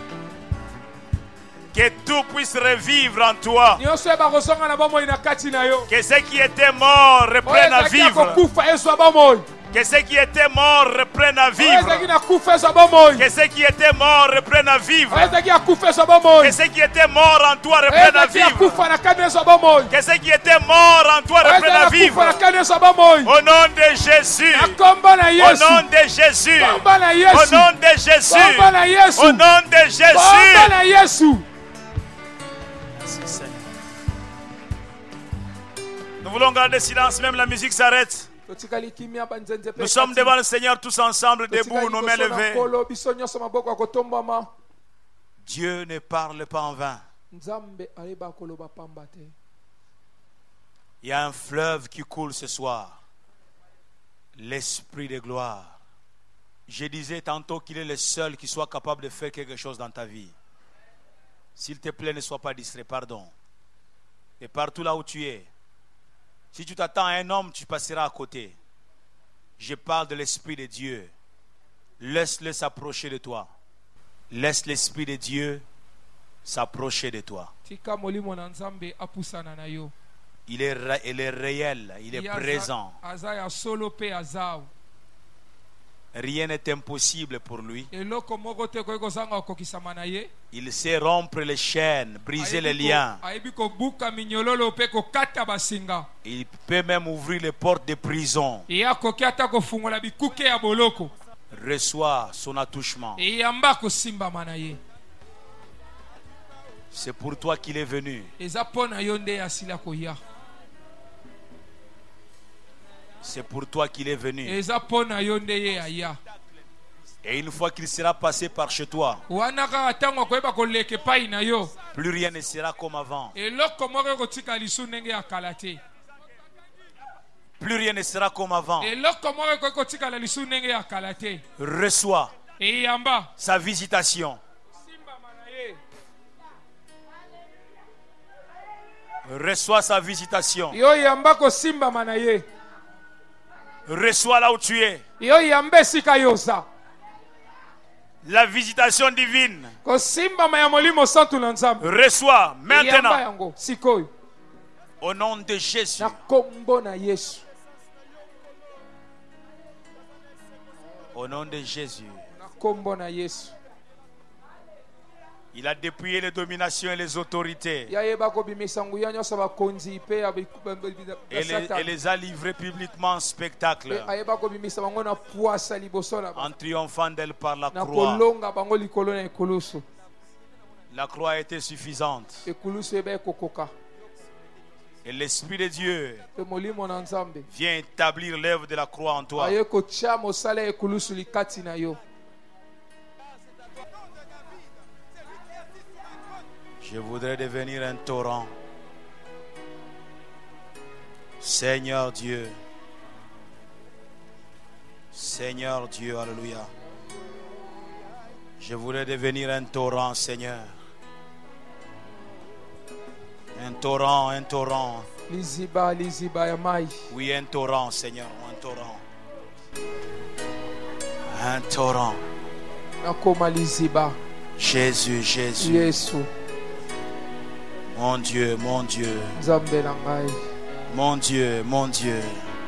Que tout puisse revivre en toi. nyonso eba kozonga na bomoi na kati na yo Que ceux qui étaient morts oyo reprennent à ezalaki ya vivre. kokufa ezwa bomoi Que ceux qui étaient morts reprennent à oyo ezalaki vivre. na kufa ezwa bomoi Que ceux qui étaient morts reprennent à vivre. oyo ezalaki ya kufa ezwa bomoi Que ceux qui étaient morts en toi oyo reprennent à ezalaki ya vivre. kufa na kani ezwa bomoi Que ceux qui étaient morts en toi oyo reprennent à ezalaki ya kufa na vivre. kani ezwa bomoi Au nom de Jésus. na kombo na Au yesu nom de Jésus. kombo na Au yesu nom de Jésus. kombo na yesu Au nom de kombo Jésus. na yesu Merci Seigneur. Nous voulons garder silence, même la musique s'arrête. totikali kimia banzenze pe Nous sommes devant le Seigneur tous ensemble, debout, totikali nos mains liboso na levées. nkolo biso nyonso maboko ya kotombama Dieu ne parle pas en vain. nzambe ayeba koloba pamba te Il y a un fleuve qui coule ce soir. L'Esprit de gloire. Je disais tantôt qu'il est le seul qui soit capable de faire quelque chose dans ta vie. S'il te plaît, ne sois pas distrait, pardon. Et partout là où tu es, si tu t'attends à un homme, tu passeras à côté. Je parle de l'Esprit de Dieu. Laisse-le s'approcher de toi. Laisse l'Esprit de Dieu s'approcher de toi. tika molimo na nzambe apusana na yo Il est réel, il est Ye présent. aza ya solo pe aza Rien n'est impossible pour lui. eloko moko te koki kozanga kokisama na ye Il sait rompre les chaînes, briser les liens. ayebi kobuka minyololo pe kokata basinga Il peut même ouvrir les portes de prison. ye akoki ata kofungola bikuke ya boloko Reçois son attouchement. eyamba kosimbama na ye C'est pour toi qu'il est venu. eza mpo na yo nde asila koya C'est pour toi qu'il est venu. eza mpo na yo nde ye aya Et une fois qu'il sera passé par chez toi, wana kaka ntango akoyeba koleka epai na yo plus rien ne sera comme avant. eloko moko ekotika lisu ndenge ya kala te Plus rien ne sera comme avant. eloko moko ekoki kotikala lisu ndenge ya kala te Reçois eyamba sa visitation. simbama na ye Reçois sa visitation. yo yamba kosimbama na ye Reçois là où tu es. yo yamba esika yoza La visitation divine. kosimbama ya molimo santu na nzambe Reçois eyamba maintenant. yango sikoyo Au nom de Jésus. Na kombo na Yesu. Au nom de Jésus. Na kombo na Yesu. Il a dépouillé les dominations et les autorités. Et les a livrés publiquement en spectacle. En triomphant d'elle par la croix. La croix a été suffisante. Et l'Esprit de Dieu vient établir l'œuvre de la croix en toi. Je voudrais devenir un torrent. Seigneur Dieu. Seigneur Dieu, alléluia. Je voudrais devenir un torrent, Seigneur. Un torrent, un torrent. Liziba, liziba ya mai. Oui, un torrent, Seigneur, un torrent. Un torrent. Nakoma liziba. Jésus, Jésus. Yesu. Mon Dieu, mon Dieu. Nzambe na ngai. Mon Dieu, mon Dieu.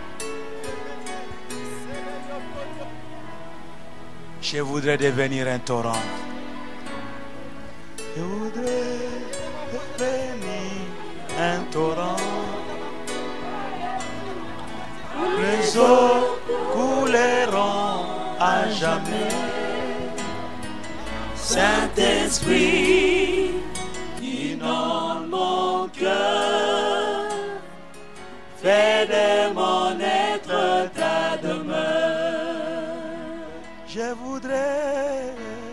Je voudrais devenir un torrent. Je voudrais devenir un torrent. Les eaux couleront à jamais. Saint-Esprit, inonde mon cœur. Fais de mon être ta demeure. Je voudrais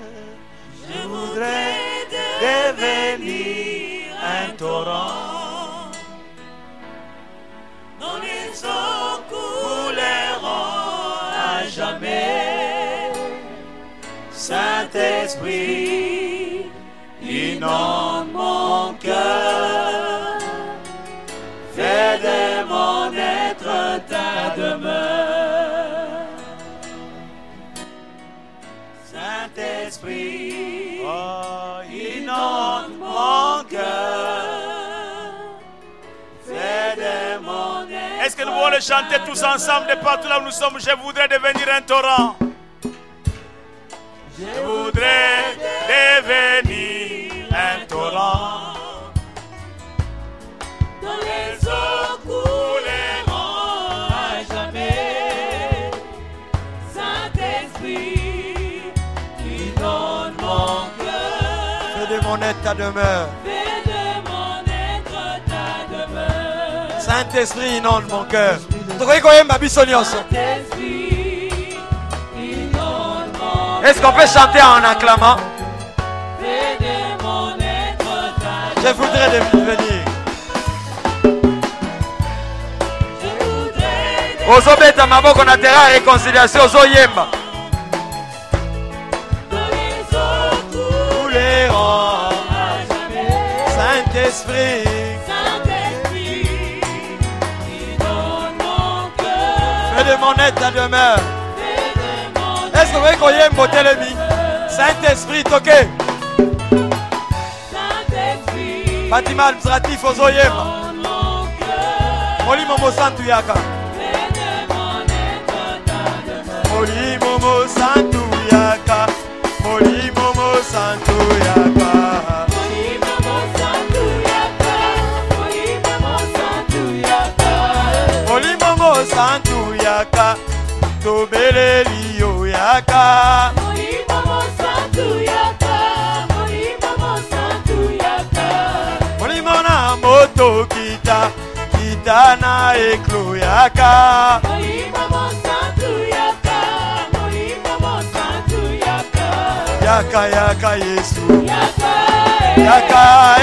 devenir un torrent dont les eaux couleront à jamais. Saint-Esprit, inonde mon cœur. Fais de mon être ta demeure. Saint-Esprit, oh, inonde mon cœur. Fais de mon être. Est-ce que nous pouvons le chanter tous ensemble de partout là où nous sommes? Je voudrais devenir un torrent. Je voudrais devenir un torrent. Dans les eaux couleront à jamais. Saint-Esprit, inonde mon cœur. Fais de mon être ta demeure. Fais de mon être ta demeure. Saint-Esprit, inonde mon cœur. Saint-Esprit, inonde mon cœur. Est-ce qu'on peut chanter en acclamant? Fais de mon être ta demeure. Je voudrais devenir. Ozobeta maboko na terrain réconciliation ozoyemba. Couleront à jamais. Saint-Esprit, Saint-Esprit, inonde mon cœur. fais de mon être ta demeure. Fais de mon Est-ce que vous voyez qu'on y aime Botelemi? Saint-Esprit, toqué. Saint-Esprit, Bâtiment administratif ozoyemba. inonde mon cœur. Molimo mosantu yaka. Fais de mon être ta demeure. Molimo mosantu yaka. Molimo mosantu yaka. Molimo mosantu yaka. Tobeleli yo yaka. Molimo na moto kita. Kita na eklo yaka. Yaka yaka Yesu. Yaka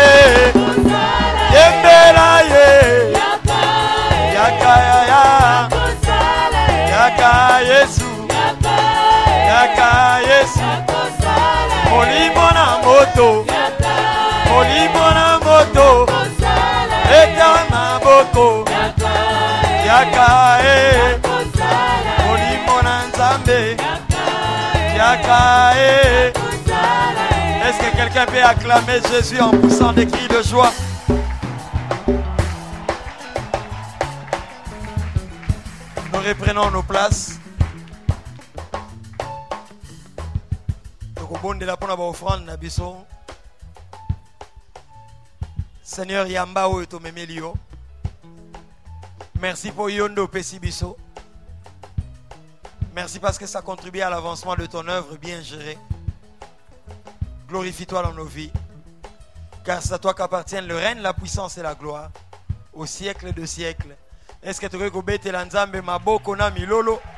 yembela ye. Yaka ya. Yaka Yesu. Yaka Yesu. Molimo na moto. Molimo na moto. Eta maboko. Yaka Molimo na nzambe. Yaka Est-ce que quelqu'un peut acclamer Jésus en poussant des cris de joie? reprenons nos places. Tokobondela pona ba offrande na biso. Seigneur Yamba oyo tomemeli yo. Merci pour Yondo Pesibiso. Merci parce que ça contribue à l'avancement de ton œuvre bien gérée. Glorifie-toi dans nos vies. Car c'est à toi qu'appartiennent le règne, la puissance et la gloire. Au siècle de siècles. Est-ce que tu veux que tu aies l'anzambe maboko na milolo?